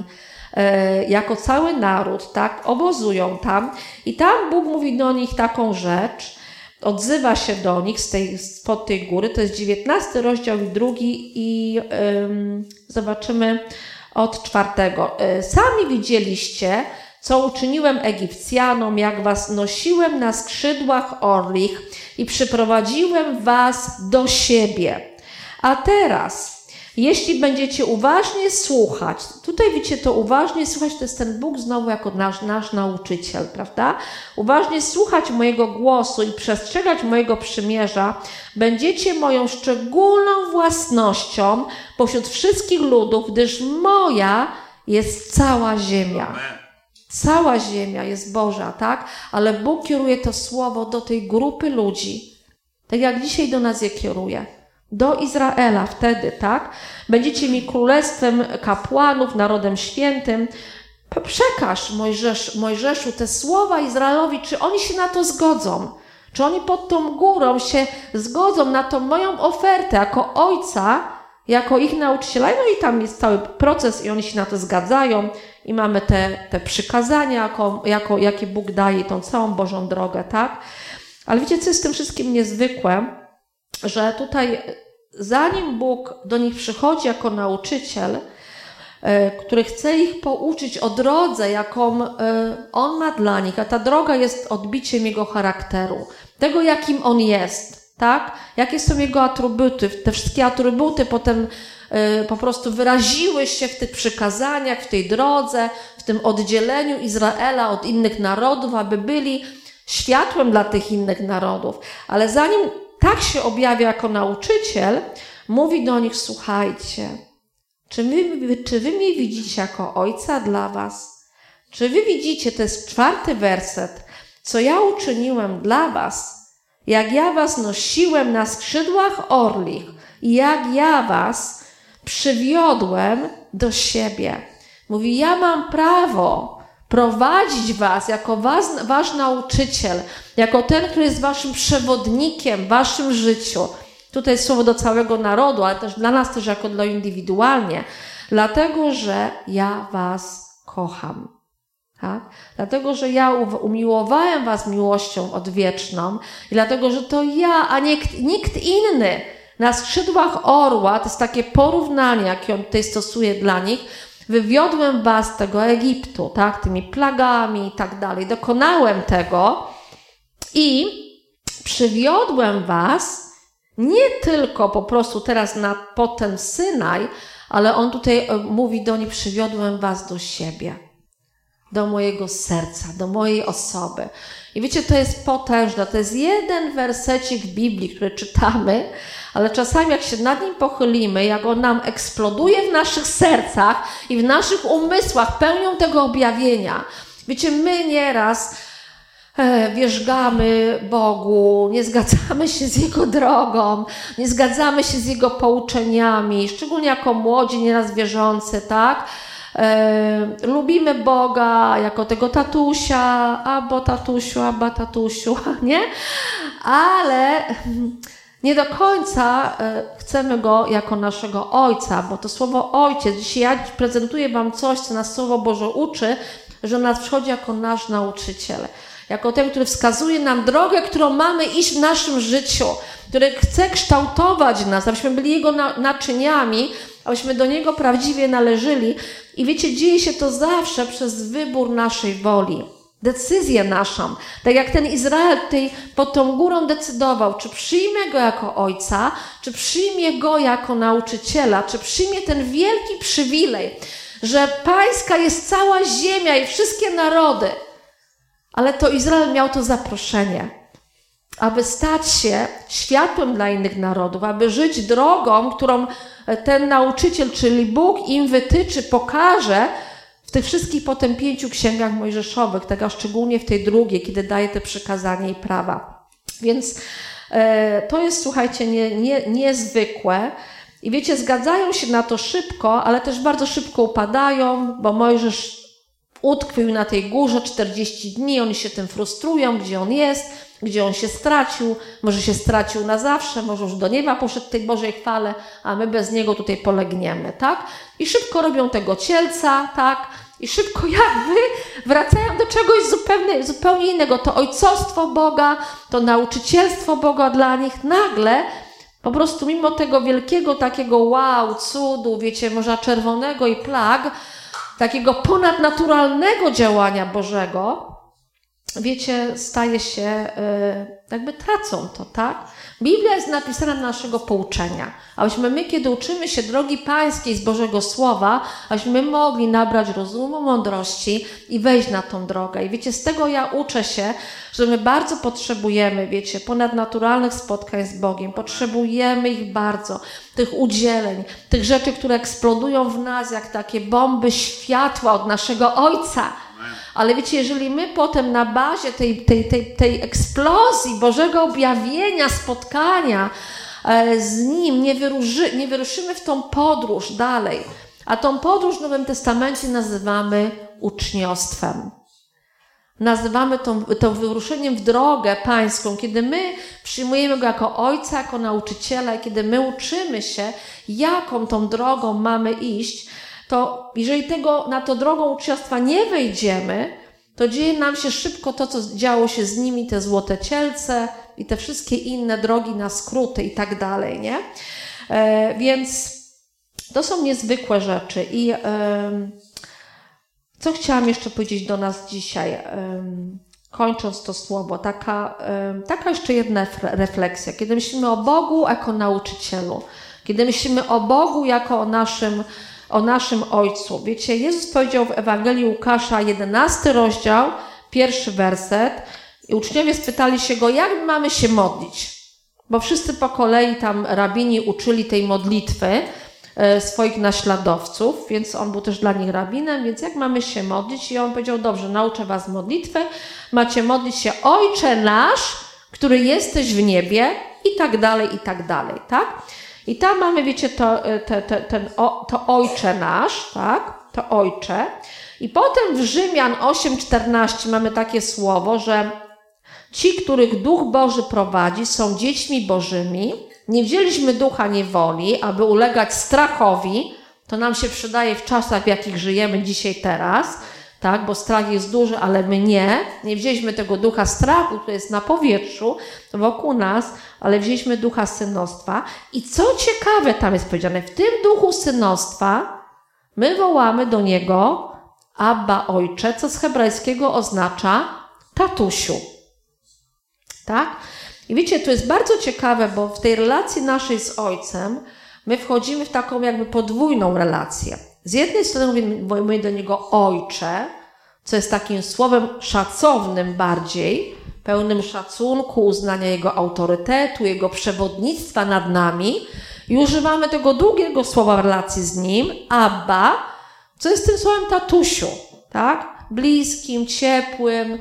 jako cały naród, tak, obozują tam i tam Bóg mówi do nich taką rzecz, odzywa się do nich spod tej góry, to jest 19 rozdział i 2 i zobaczymy od 4. Sami widzieliście, co uczyniłem Egipcjanom, jak was nosiłem na skrzydłach orlich i przyprowadziłem was do siebie. A teraz, jeśli będziecie uważnie słuchać, tutaj widzicie to uważnie słuchać, to jest ten Bóg znowu jako nasz nauczyciel, prawda? Uważnie słuchać mojego głosu i przestrzegać mojego przymierza, będziecie moją szczególną własnością pośród wszystkich ludów, gdyż moja jest cała ziemia. Cała ziemia jest Boża, tak? Ale Bóg kieruje to słowo do tej grupy ludzi, tak jak dzisiaj do nas je kieruje. Do Izraela wtedy, tak? Będziecie mi królestwem kapłanów, narodem świętym. Przekaż Mojżeszu te słowa Izraelowi, czy oni się na to zgodzą? Czy oni pod tą górą się zgodzą na tą moją ofertę jako ojca, jako ich nauczyciela? No i tam jest cały proces i oni się na to zgadzają i mamy te przykazania, jakie Bóg daje, tą całą Bożą drogę, tak? Ale wiecie, co jest w tym wszystkim niezwykłe? Że tutaj zanim Bóg do nich przychodzi jako nauczyciel, który chce ich pouczyć o drodze, jaką On ma dla nich, a ta droga jest odbiciem Jego charakteru, tego jakim On jest, tak? Jakie są Jego atrybuty, te wszystkie atrybuty potem po prostu wyraziły się w tych przykazaniach, w tej drodze, w tym oddzieleniu Izraela od innych narodów, aby byli światłem dla tych innych narodów. Ale zanim tak się objawia jako nauczyciel, mówi do nich, słuchajcie, czy wy mnie widzicie jako ojca dla was? Czy wy widzicie, to jest 4. werset, co ja uczyniłem dla was, jak ja was nosiłem na skrzydłach orlich i jak ja was przywiodłem do siebie. Mówi, ja mam prawo prowadzić was jako wasz nauczyciel, jako ten, który jest waszym przewodnikiem w waszym życiu. Tutaj jest słowo do całego narodu, ale też dla nas też jako dla indywidualnie. Dlatego, że ja was kocham. Tak? Dlatego, że ja umiłowałem was miłością odwieczną i dlatego, że to ja, a nikt inny na skrzydłach orła, to jest takie porównanie, jakie on tutaj stosuje dla nich, wywiodłem was z tego Egiptu, tak, tymi plagami i tak dalej. Dokonałem tego i przywiodłem was nie tylko po prostu teraz pod ten Synaj, ale on tutaj mówi do nich, przywiodłem was do siebie, do mojego serca, do mojej osoby. I wiecie, to jest potężne, to jest jeden wersecik w Biblii, który czytamy, ale czasami jak się nad nim pochylimy, jak on nam eksploduje w naszych sercach i w naszych umysłach pełnią tego objawienia. Wiecie, my nieraz wierzgamy Bogu, nie zgadzamy się z Jego drogą, nie zgadzamy się z Jego pouczeniami, szczególnie jako młodzi, nieraz wierzący, tak? Lubimy Boga jako tego tatusia, albo tatusiu, nie? Ale nie do końca chcemy Go jako naszego Ojca, bo to słowo Ojciec, dzisiaj ja prezentuję wam coś, co nas Słowo Boże uczy, że nas przychodzi jako nasz nauczyciel, jako ten, który wskazuje nam drogę, którą mamy iść w naszym życiu, który chce kształtować nas, abyśmy byli Jego naczyniami, abyśmy do Niego prawdziwie należeli. I wiecie, dzieje się to zawsze przez wybór naszej woli, decyzję naszą. Tak jak ten Izrael tutaj pod tą górą decydował, czy przyjmie Go jako Ojca, czy przyjmie Go jako nauczyciela, czy przyjmie ten wielki przywilej, że pańska jest cała ziemia i wszystkie narody. Ale to Izrael miał to zaproszenie. aby stać się światłem dla innych narodów, aby żyć drogą, którą ten nauczyciel, czyli Bóg im wytyczy, pokaże w tych wszystkich potem 5 księgach mojżeszowych, tak a szczególnie w tej drugiej, kiedy daje te przykazania i prawa. Więc to jest, słuchajcie, niezwykłe. I wiecie, zgadzają się na to szybko, ale też bardzo szybko upadają, bo Mojżesz utkwił na tej górze 40 dni, oni się tym frustrują, gdzie on jest, gdzie on się stracił, może się stracił na zawsze, może już do nieba poszedł w tej Bożej chwale, a my bez niego tutaj polegniemy, tak? I szybko robią tego cielca, tak? I szybko jakby wracają do czegoś zupełnie innego. To ojcostwo Boga, to nauczycielstwo Boga dla nich nagle po prostu mimo tego wielkiego takiego wow, cudu, wiecie, Morza Czerwonego i plag, takiego ponadnaturalnego działania Bożego, wiecie, staje się, jakby tracą to, tak? Biblia jest napisana dla naszego pouczenia, abyśmy my, kiedy uczymy się drogi pańskiej z Bożego Słowa, abyśmy mogli nabrać rozumu, mądrości i wejść na tą drogę. I wiecie, z tego ja uczę się, że my bardzo potrzebujemy, wiecie, ponadnaturalnych spotkań z Bogiem. Potrzebujemy ich bardzo, tych udzieleń, tych rzeczy, które eksplodują w nas jak takie bomby światła od naszego Ojca. Ale wiecie, jeżeli my potem na bazie tej eksplozji Bożego objawienia, spotkania z Nim nie wyruszymy w tą podróż dalej, a tą podróż w Nowym Testamencie nazywamy uczniostwem. Nazywamy to wyruszeniem w drogę pańską, kiedy my przyjmujemy Go jako Ojca, jako nauczyciela i kiedy my uczymy się, jaką tą drogą mamy iść, to jeżeli na to drogą uczniostwa nie wejdziemy, to dzieje nam się szybko to, co działo się z nimi, te złote cielce i te wszystkie inne drogi na skróty i tak dalej, nie? Więc to są niezwykłe rzeczy. I co chciałam jeszcze powiedzieć do nas dzisiaj, kończąc to słowo, taka jeszcze jedna refleksja. Kiedy myślimy o Bogu jako nauczycielu, kiedy myślimy o Bogu jako o naszym Ojcu. Wiecie, Jezus powiedział w Ewangelii Łukasza, 11 rozdział, 1 werset i uczniowie spytali się Go, jak mamy się modlić? Bo wszyscy po kolei tam rabini uczyli tej modlitwy swoich naśladowców, więc on był też dla nich rabinem, więc jak mamy się modlić? I on powiedział, dobrze, nauczę was modlitwę, macie modlić się Ojcze nasz, który jesteś w niebie i tak dalej, tak? I tam mamy, wiecie, to Ojcze nasz, tak? To Ojcze. I potem w Rzymian 8:14 mamy takie słowo, że ci, których Duch Boży prowadzi, są dziećmi Bożymi. Nie wzięliśmy ducha niewoli, aby ulegać strachowi. To nam się przydaje w czasach, w jakich żyjemy dzisiaj, teraz, tak? Bo strach jest duży, ale my nie. Nie wzięliśmy tego ducha strachu, który jest na powietrzu, wokół nas, ale wzięliśmy ducha synostwa. I co ciekawe tam jest powiedziane, w tym duchu synostwa my wołamy do niego Abba, Ojcze, co z hebrajskiego oznacza tatusiu. Tak? I wiecie, to jest bardzo ciekawe, bo w tej relacji naszej z Ojcem my wchodzimy w taką jakby podwójną relację. Z jednej strony mówimy do niego Ojcze, co jest takim słowem szacownym bardziej, pełnym szacunku, uznania jego autorytetu, jego przewodnictwa nad nami i używamy tego długiego słowa w relacji z nim, Abba, co jest tym słowem tatusiu, tak? Bliskim, ciepłym,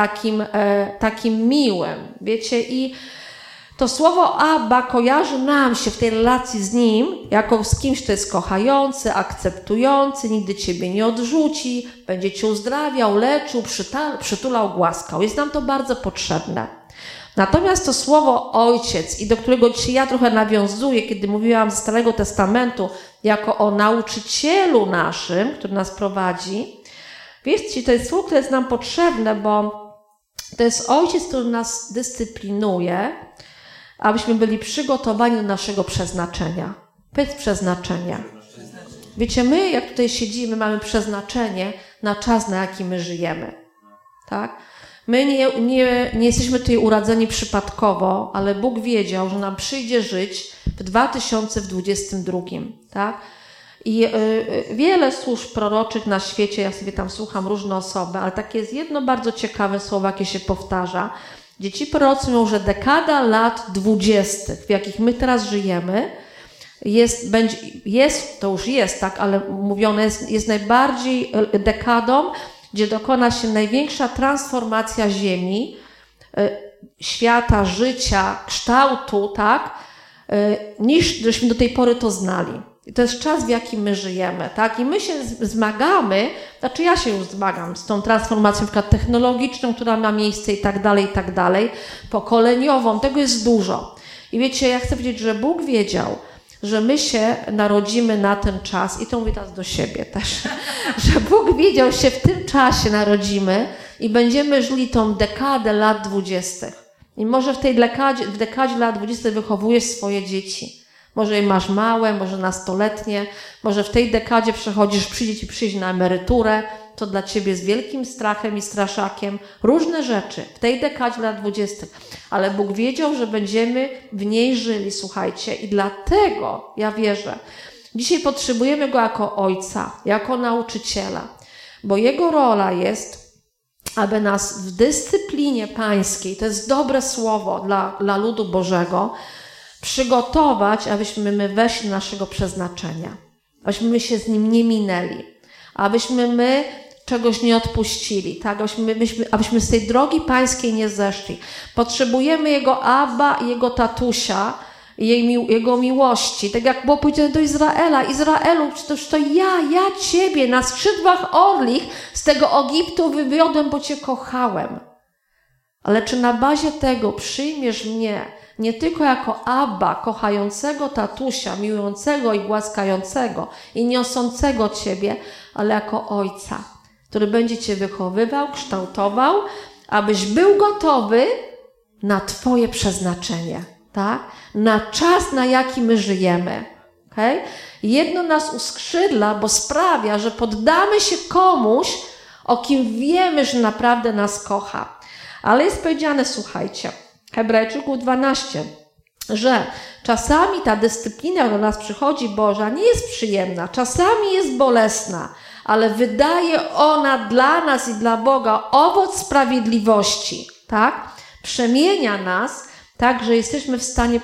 takim miłym, wiecie, i to słowo Abba kojarzy nam się w tej relacji z nim jako z kimś, kto jest kochający, akceptujący, nigdy ciebie nie odrzuci, będzie cię uzdrawiał, leczył, przytulał, głaskał. Jest nam to bardzo potrzebne. Natomiast to słowo Ojciec, i do którego dzisiaj ja trochę nawiązuję, kiedy mówiłam ze Starego Testamentu, jako o nauczycielu naszym, który nas prowadzi, wiecie, to jest słowo, które jest nam potrzebne, bo to jest Ojciec, który nas dyscyplinuje, abyśmy byli przygotowani do naszego przeznaczenia. Powiedz przeznaczenia. Wiecie, my jak tutaj siedzimy, mamy przeznaczenie na czas, na jaki my żyjemy. Tak? My nie jesteśmy tutaj urodzeni przypadkowo, ale Bóg wiedział, że nam przyjdzie żyć w 2022. Tak? I wiele służb proroczych na świecie, ja sobie tam słucham różne osoby, ale takie jest jedno bardzo ciekawe słowo, jakie się powtarza, Dzieci prorocy mówią, że dekada lat 20., w jakich my teraz żyjemy, to już jest, tak, ale mówione jest najbardziej dekadą, gdzie dokona się największa transformacja Ziemi, świata, życia, kształtu, tak, niż żeśmy do tej pory to znali. I to jest czas, w jakim my żyjemy, tak? I my się zmagamy, znaczy ja się już zmagam z tą transformacją na przykład technologiczną, która ma miejsce i tak dalej, pokoleniową, tego jest dużo. I wiecie, ja chcę powiedzieć, że Bóg wiedział, że my się narodzimy na ten czas, i to mówię teraz do siebie też, że Bóg wiedział, że się w tym czasie narodzimy i będziemy żyli tą dekadę lat 20. I może w tej dekadzie lat 20 wychowujesz swoje dzieci. Może je masz małe, może nastoletnie, może w tej dekadzie przyjdzie ci przyjść na emeryturę, to dla ciebie jest wielkim strachem i straszakiem. Różne rzeczy w tej dekadzie lat 20. Ale Bóg wiedział, że będziemy w niej żyli, słuchajcie. I dlatego ja wierzę, dzisiaj potrzebujemy Go jako Ojca, jako nauczyciela, bo Jego rola jest, aby nas w dyscyplinie pańskiej, to jest dobre słowo dla ludu Bożego, przygotować, abyśmy my weszli do naszego przeznaczenia, abyśmy my się z Nim nie minęli, abyśmy my czegoś nie odpuścili, tak? Abyśmy z tej drogi pańskiej nie zeszli. Potrzebujemy Jego Abba i Jego tatusia, Jego miłości. Tak jak było powiedziane do Izraela. Izraelu, to ja Ciebie na skrzydłach orlich z tego Egiptu wywiodłem, bo Cię kochałem. Ale czy na bazie tego przyjmiesz mnie nie tylko jako Abba, kochającego tatusia, miłującego i głaskającego i niosącego Ciebie, ale jako Ojca, który będzie Cię wychowywał, kształtował, abyś był gotowy na Twoje przeznaczenie, tak? Na czas, na jaki my żyjemy. Okay? Jedno nas uskrzydla, bo sprawia, że poddamy się komuś, o kim wiemy, że naprawdę nas kocha. Ale jest powiedziane, słuchajcie, Hebrajczyków 12, że czasami ta dyscyplina do nas przychodzi Boża, nie jest przyjemna, czasami jest bolesna, ale wydaje ona dla nas i dla Boga owoc sprawiedliwości, tak? Przemienia nas tak, że jesteśmy w stanie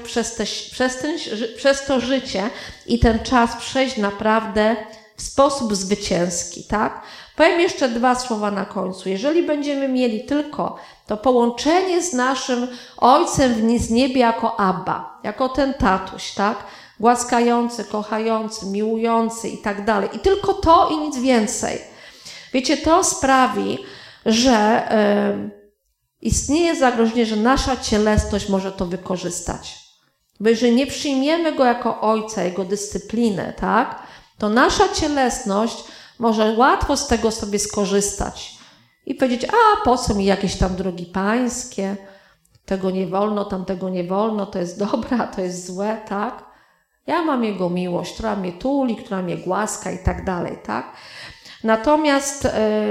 przez to życie i ten czas przejść naprawdę w sposób zwycięski, tak? Powiem jeszcze 2 słowa na końcu. Jeżeli będziemy mieli tylko to połączenie z naszym Ojcem z niebie jako Abba, jako ten tatuś, tak? Głaskający, kochający, miłujący i tak dalej. I tylko to i nic więcej. Wiecie, to sprawi, że istnieje zagrożenie, że nasza cielesność może to wykorzystać. Bo jeżeli nie przyjmiemy Go jako Ojca, Jego dyscyplinę, tak? To nasza cielesność może łatwo z tego sobie skorzystać i powiedzieć, a po co mi jakieś tam drogi pańskie, tego nie wolno, tamtego nie wolno, to jest dobre, a to jest złe, tak? Ja mam Jego miłość, która mnie tuli, która mnie głaska i tak dalej, tak? Natomiast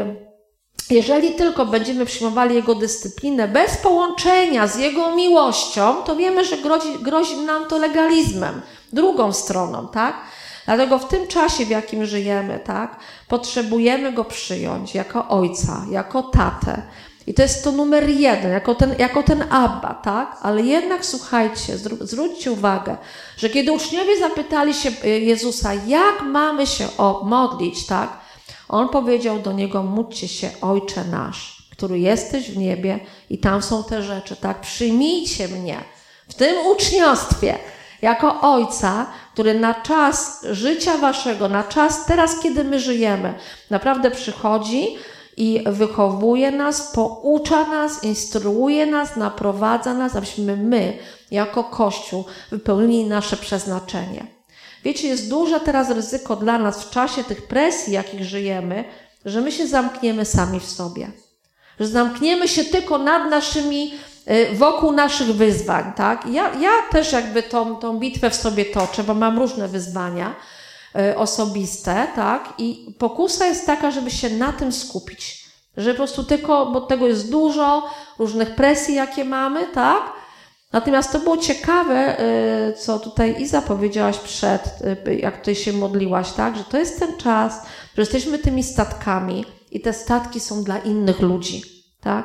jeżeli tylko będziemy przyjmowali Jego dyscyplinę bez połączenia z Jego miłością, to wiemy, że grozi nam to legalizmem, drugą stroną, tak? Dlatego w tym czasie, w jakim żyjemy, tak, potrzebujemy Go przyjąć jako Ojca, jako tatę. I to jest to numer 1, jako ten Abba, tak? Ale jednak słuchajcie, zwróćcie uwagę, że kiedy uczniowie zapytali się Jezusa, jak mamy się modlić, tak? On powiedział do niego, módlcie się, Ojcze nasz, który jesteś w niebie i tam są te rzeczy, tak? Przyjmijcie mnie w tym uczniostwie jako Ojca, który na czas życia waszego, na czas teraz, kiedy my żyjemy, naprawdę przychodzi i wychowuje nas, poucza nas, instruuje nas, naprowadza nas, abyśmy my, jako Kościół, wypełnili nasze przeznaczenie. Wiecie, jest duże teraz ryzyko dla nas w czasie tych presji, jakich żyjemy, że my się zamkniemy sami w sobie. Że zamkniemy się tylko wokół naszych wyzwań, tak? Ja też jakby tą bitwę w sobie toczę, bo mam różne wyzwania osobiste, tak? I pokusa jest taka, żeby się na tym skupić. Że po prostu tylko, bo tego jest dużo, różnych presji, jakie mamy, tak? Natomiast to było ciekawe, co tutaj Iza powiedziałaś jak tutaj się modliłaś, tak? Że to jest ten czas, że jesteśmy tymi statkami i te statki są dla innych ludzi, tak?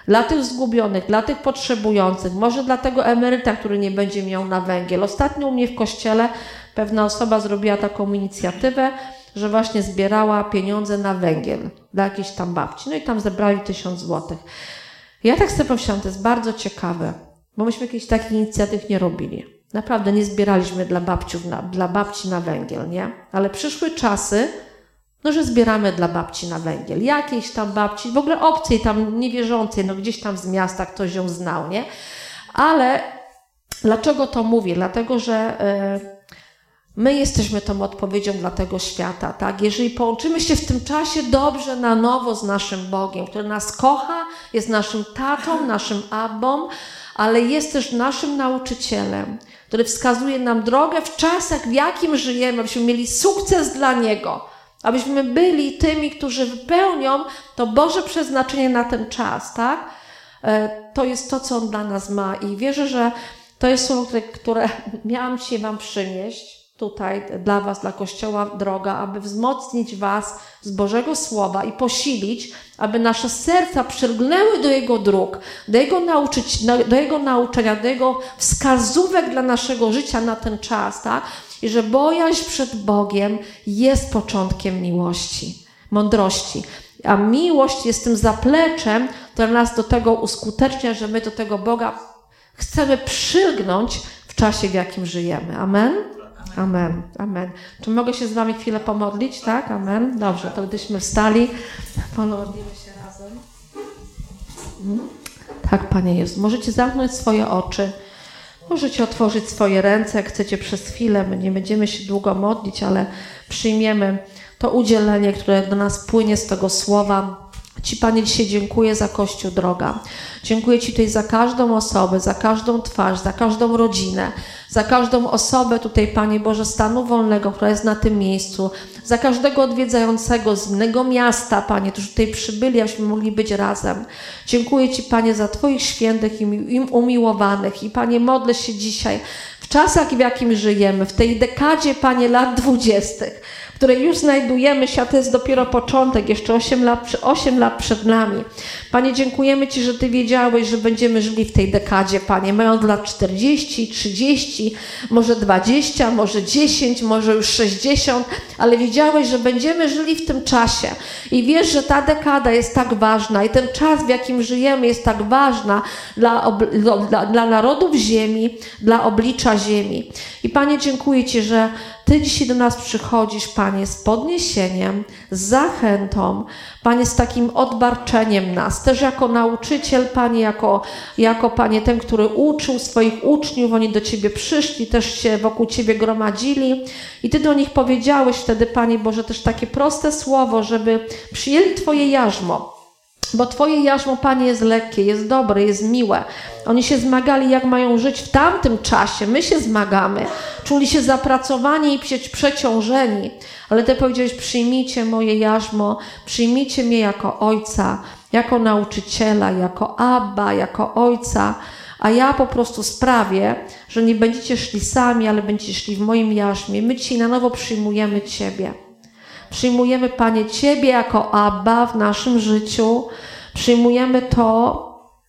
Dla tych zgubionych, dla tych potrzebujących, może dla tego emeryta, który nie będzie miał na węgiel. Ostatnio u mnie w kościele pewna osoba zrobiła taką inicjatywę, że właśnie zbierała pieniądze na węgiel dla jakiejś tam babci. No i tam zebrali 1000 złotych. Ja tak sobie pomyślałam, to jest bardzo ciekawe, bo myśmy jakichś takich inicjatyw nie robili. Naprawdę nie zbieraliśmy dla babci na węgiel, nie? Ale przyszły czasy, że zbieramy dla babci na węgiel. Jakiejś tam babci, w ogóle obcej, tam niewierzącej, gdzieś tam z miasta ktoś ją znał, nie? Ale dlaczego to mówię? Dlatego, że my jesteśmy tą odpowiedzią dla tego świata, tak? Jeżeli połączymy się w tym czasie dobrze na nowo z naszym Bogiem, który nas kocha, jest naszym tatą, naszym Abbą, ale jest też naszym nauczycielem, który wskazuje nam drogę w czasach, w jakim żyjemy, abyśmy mieli sukces dla Niego, abyśmy byli tymi, którzy wypełnią to Boże przeznaczenie na ten czas, tak? To jest to, co On dla nas ma i wierzę, że to jest słowo, które miałam dzisiaj Wam przynieść tutaj dla Was, dla Kościoła droga, aby wzmocnić Was z Bożego Słowa i posilić, aby nasze serca przylgnęły do Jego dróg, do Jego nauczania, do Jego wskazówek dla naszego życia na ten czas, tak? I że bojaźń przed Bogiem jest początkiem miłości, mądrości. A miłość jest tym zapleczem, które nas do tego uskutecznia, że my do tego Boga chcemy przylgnąć w czasie, w jakim żyjemy. Amen? Amen. Amen. Czy mogę się z Wami chwilę pomodlić? Tak? Amen. Dobrze, to gdyśmy wstali, pomodlimy się razem. Tak, Panie Jezu. Możecie zamknąć swoje oczy. Możecie otworzyć swoje ręce, jak chcecie przez chwilę. My nie będziemy się długo modlić, ale przyjmiemy to udzielenie, które do nas płynie z tego słowa. Ci, Panie, dzisiaj dziękuję za Kościół droga. Dziękuję Ci tutaj za każdą osobę, za każdą twarz, za każdą rodzinę, za każdą osobę tutaj, Panie Boże, stanu wolnego, która jest na tym miejscu, za każdego odwiedzającego z innego miasta, Panie, którzy tutaj przybyli, abyśmy mogli być razem. Dziękuję Ci, Panie, za Twoich świętych i umiłowanych. I, Panie, modlę się dzisiaj w czasach, w jakim żyjemy, w tej dekadzie, Panie, lat 20., w której już znajdujemy się, a to jest dopiero początek, jeszcze 8 lat przed nami. Panie, dziękujemy Ci, że Ty wiedziałeś, że będziemy żyli w tej dekadzie, Panie, mając lat 40, 30, może 20, może 10, może już 60, ale wiedziałeś, że będziemy żyli w tym czasie. I wiesz, że ta dekada jest tak ważna i ten czas, w jakim żyjemy, jest tak ważna dla narodów ziemi, dla oblicza ziemi. I Panie, dziękuję Ci, że Ty dzisiaj do nas przychodzisz, Panie, z podniesieniem, z zachętą, Panie, z takim odbarczeniem nas, też jako nauczyciel, Panie, jako Panie, ten, który uczył swoich uczniów, oni do Ciebie przyszli, też się wokół Ciebie gromadzili i Ty do nich powiedziałeś wtedy, Panie Boże, też takie proste słowo, żeby przyjęli Twoje jarzmo. Bo Twoje jarzmo, Panie, jest lekkie, jest dobre, jest miłe. Oni się zmagali, jak mają żyć w tamtym czasie. My się zmagamy. Czuli się zapracowani i przeciążeni. Ale Ty powiedziałeś, przyjmijcie moje jarzmo, przyjmijcie mnie jako Ojca, jako nauczyciela, jako Abba, jako Ojca. A ja po prostu sprawię, że nie będziecie szli sami, ale będziecie szli w moim jarzmie. My dzisiaj na nowo przyjmujemy Ciebie. Przyjmujemy, Panie, Ciebie jako Abba w naszym życiu. Przyjmujemy to,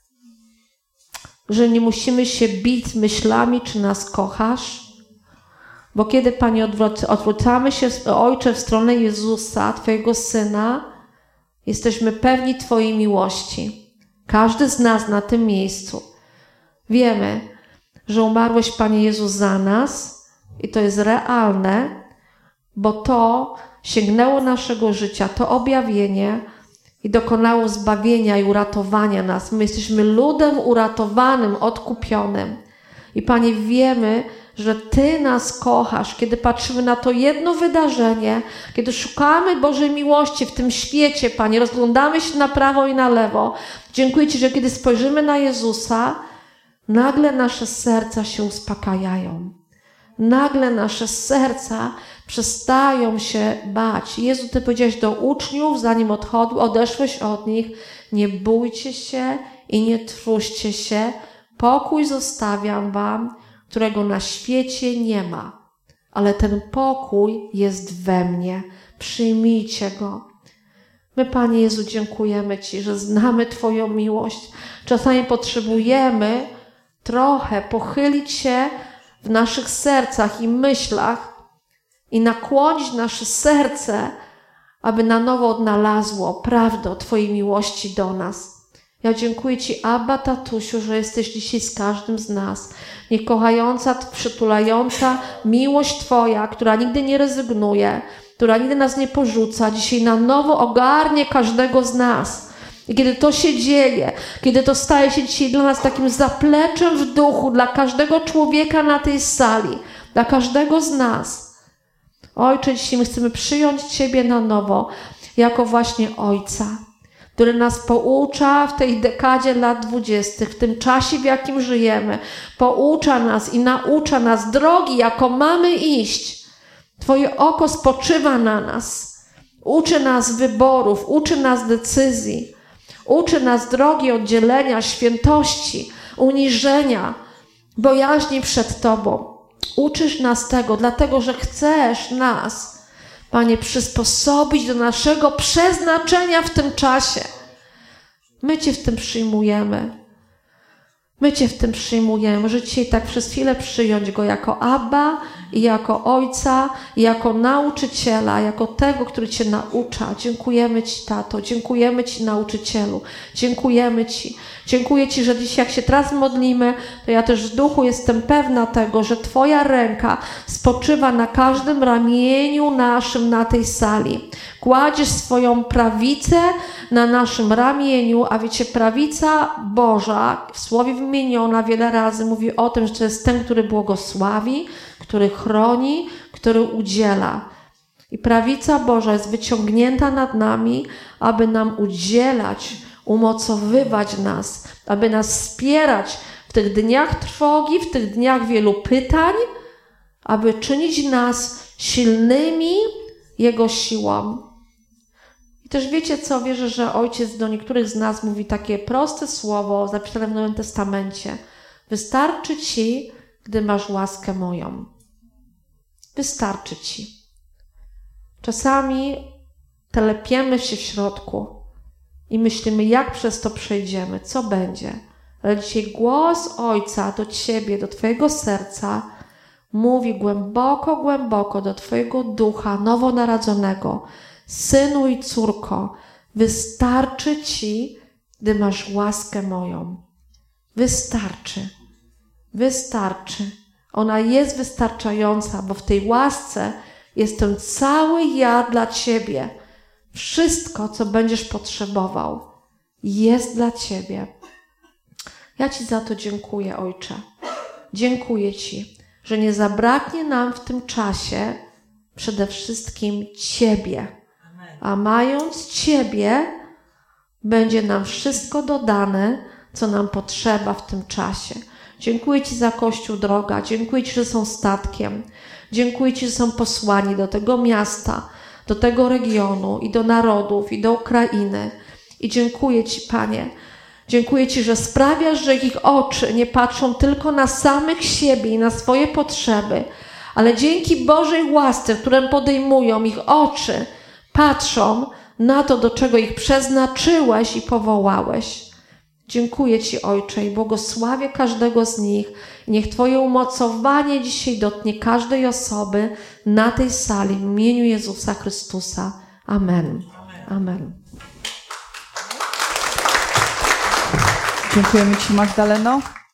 że nie musimy się bić myślami, czy nas kochasz. Bo kiedy, Panie, odwracamy się, Ojcze, w stronę Jezusa, Twojego Syna, jesteśmy pewni Twojej miłości. Każdy z nas na tym miejscu. Wiemy, że umarłeś, Panie Jezu, za nas i to jest realne, bo to sięgnęło naszego życia, to objawienie i dokonało zbawienia i uratowania nas. My jesteśmy ludem uratowanym, odkupionym. I Panie, wiemy, że Ty nas kochasz, kiedy patrzymy na to jedno wydarzenie, kiedy szukamy Bożej miłości w tym świecie, Panie, rozglądamy się na prawo i na lewo. Dziękuję Ci, że kiedy spojrzymy na Jezusa, nagle nasze serca się uspokajają. Nagle nasze serca przestają się bać. Jezu, Ty powiedziałeś do uczniów, zanim odeszłeś od nich, nie bójcie się i nie trwożcie się, pokój zostawiam wam, którego na świecie nie ma. Ale ten pokój jest we mnie. Przyjmijcie go. My, Panie Jezu, dziękujemy Ci, że znamy Twoją miłość. Czasami potrzebujemy trochę pochylić się w naszych sercach i myślach i nakłonić nasze serce, aby na nowo odnalazło prawdę o Twojej miłości do nas. Ja dziękuję Ci, Abba, Tatusiu, że jesteś dzisiaj z każdym z nas. Niech kochająca, przytulająca miłość Twoja, która nigdy nie rezygnuje, która nigdy nas nie porzuca, dzisiaj na nowo ogarnie każdego z nas. I kiedy to się dzieje, kiedy to staje się dzisiaj dla nas takim zapleczem w duchu, dla każdego człowieka na tej sali, dla każdego z nas. Ojcze, dzisiaj my chcemy przyjąć Ciebie na nowo, jako właśnie Ojca, który nas poucza w tej dekadzie lat 20, w tym czasie, w jakim żyjemy. Poucza nas i naucza nas drogi, jaką mamy iść. Twoje oko spoczywa na nas. Uczy nas wyborów, uczy nas decyzji. Uczy nas drogi oddzielenia, świętości, uniżenia, bojaźni przed Tobą. Uczysz nas tego, dlatego że chcesz nas, Panie, przysposobić do naszego przeznaczenia w tym czasie. My Cię w tym przyjmujemy. My Cię w tym przyjmujemy, że dzisiaj tak przez chwilę przyjąć Go jako Abba i jako Ojca, i jako nauczyciela, jako tego, który Cię naucza. Dziękujemy Ci, Tato, dziękujemy Ci, nauczycielu, dziękujemy Ci. Dziękuję Ci, że dzisiaj jak się teraz modlimy, to ja też w duchu jestem pewna tego, że Twoja ręka spoczywa na każdym ramieniu naszym na tej sali. Kładziesz swoją prawicę na naszym ramieniu, a wiecie, prawica Boża, w słowie wymieniona wiele razy, mówi o tym, że to jest ten, który błogosławi, który chroni, który udziela. I prawica Boża jest wyciągnięta nad nami, aby nam udzielać, umocowywać nas, aby nas wspierać w tych dniach trwogi, w tych dniach wielu pytań, aby czynić nas silnymi Jego siłą. I też wiecie co, wierzę, że Ojciec do niektórych z nas mówi takie proste słowo zapisane w Nowym Testamencie. Wystarczy Ci, gdy masz łaskę moją. Wystarczy Ci. Czasami telepiemy się w środku i myślimy, jak przez to przejdziemy, co będzie. Ale dzisiaj głos Ojca do Ciebie, do Twojego serca mówi głęboko, głęboko do Twojego ducha nowonarodzonego. Synu i córko, wystarczy Ci, gdy masz łaskę moją. Wystarczy. Wystarczy. Ona jest wystarczająca, bo w tej łasce jestem cały ja dla Ciebie. Wszystko, co będziesz potrzebował, jest dla Ciebie. Ja Ci za to dziękuję, Ojcze. Dziękuję Ci, że nie zabraknie nam w tym czasie przede wszystkim Ciebie. A mając Ciebie, będzie nam wszystko dodane, co nam potrzeba w tym czasie. Dziękuję Ci za Kościół Droga. Dziękuję Ci, że są statkiem. Dziękuję Ci, że są posłani do tego miasta, do tego regionu i do narodów, i do Ukrainy. I dziękuję Ci, Panie. Dziękuję Ci, że sprawiasz, że ich oczy nie patrzą tylko na samych siebie i na swoje potrzeby, ale dzięki Bożej łasce, którą podejmują ich oczy, patrzą na to, do czego ich przeznaczyłeś i powołałeś. Dziękuję Ci, Ojcze, i błogosławię każdego z nich. Niech Twoje umocowanie dzisiaj dotknie każdej osoby na tej sali w imieniu Jezusa Chrystusa. Amen. Amen. Dziękujemy Ci, Magdaleno.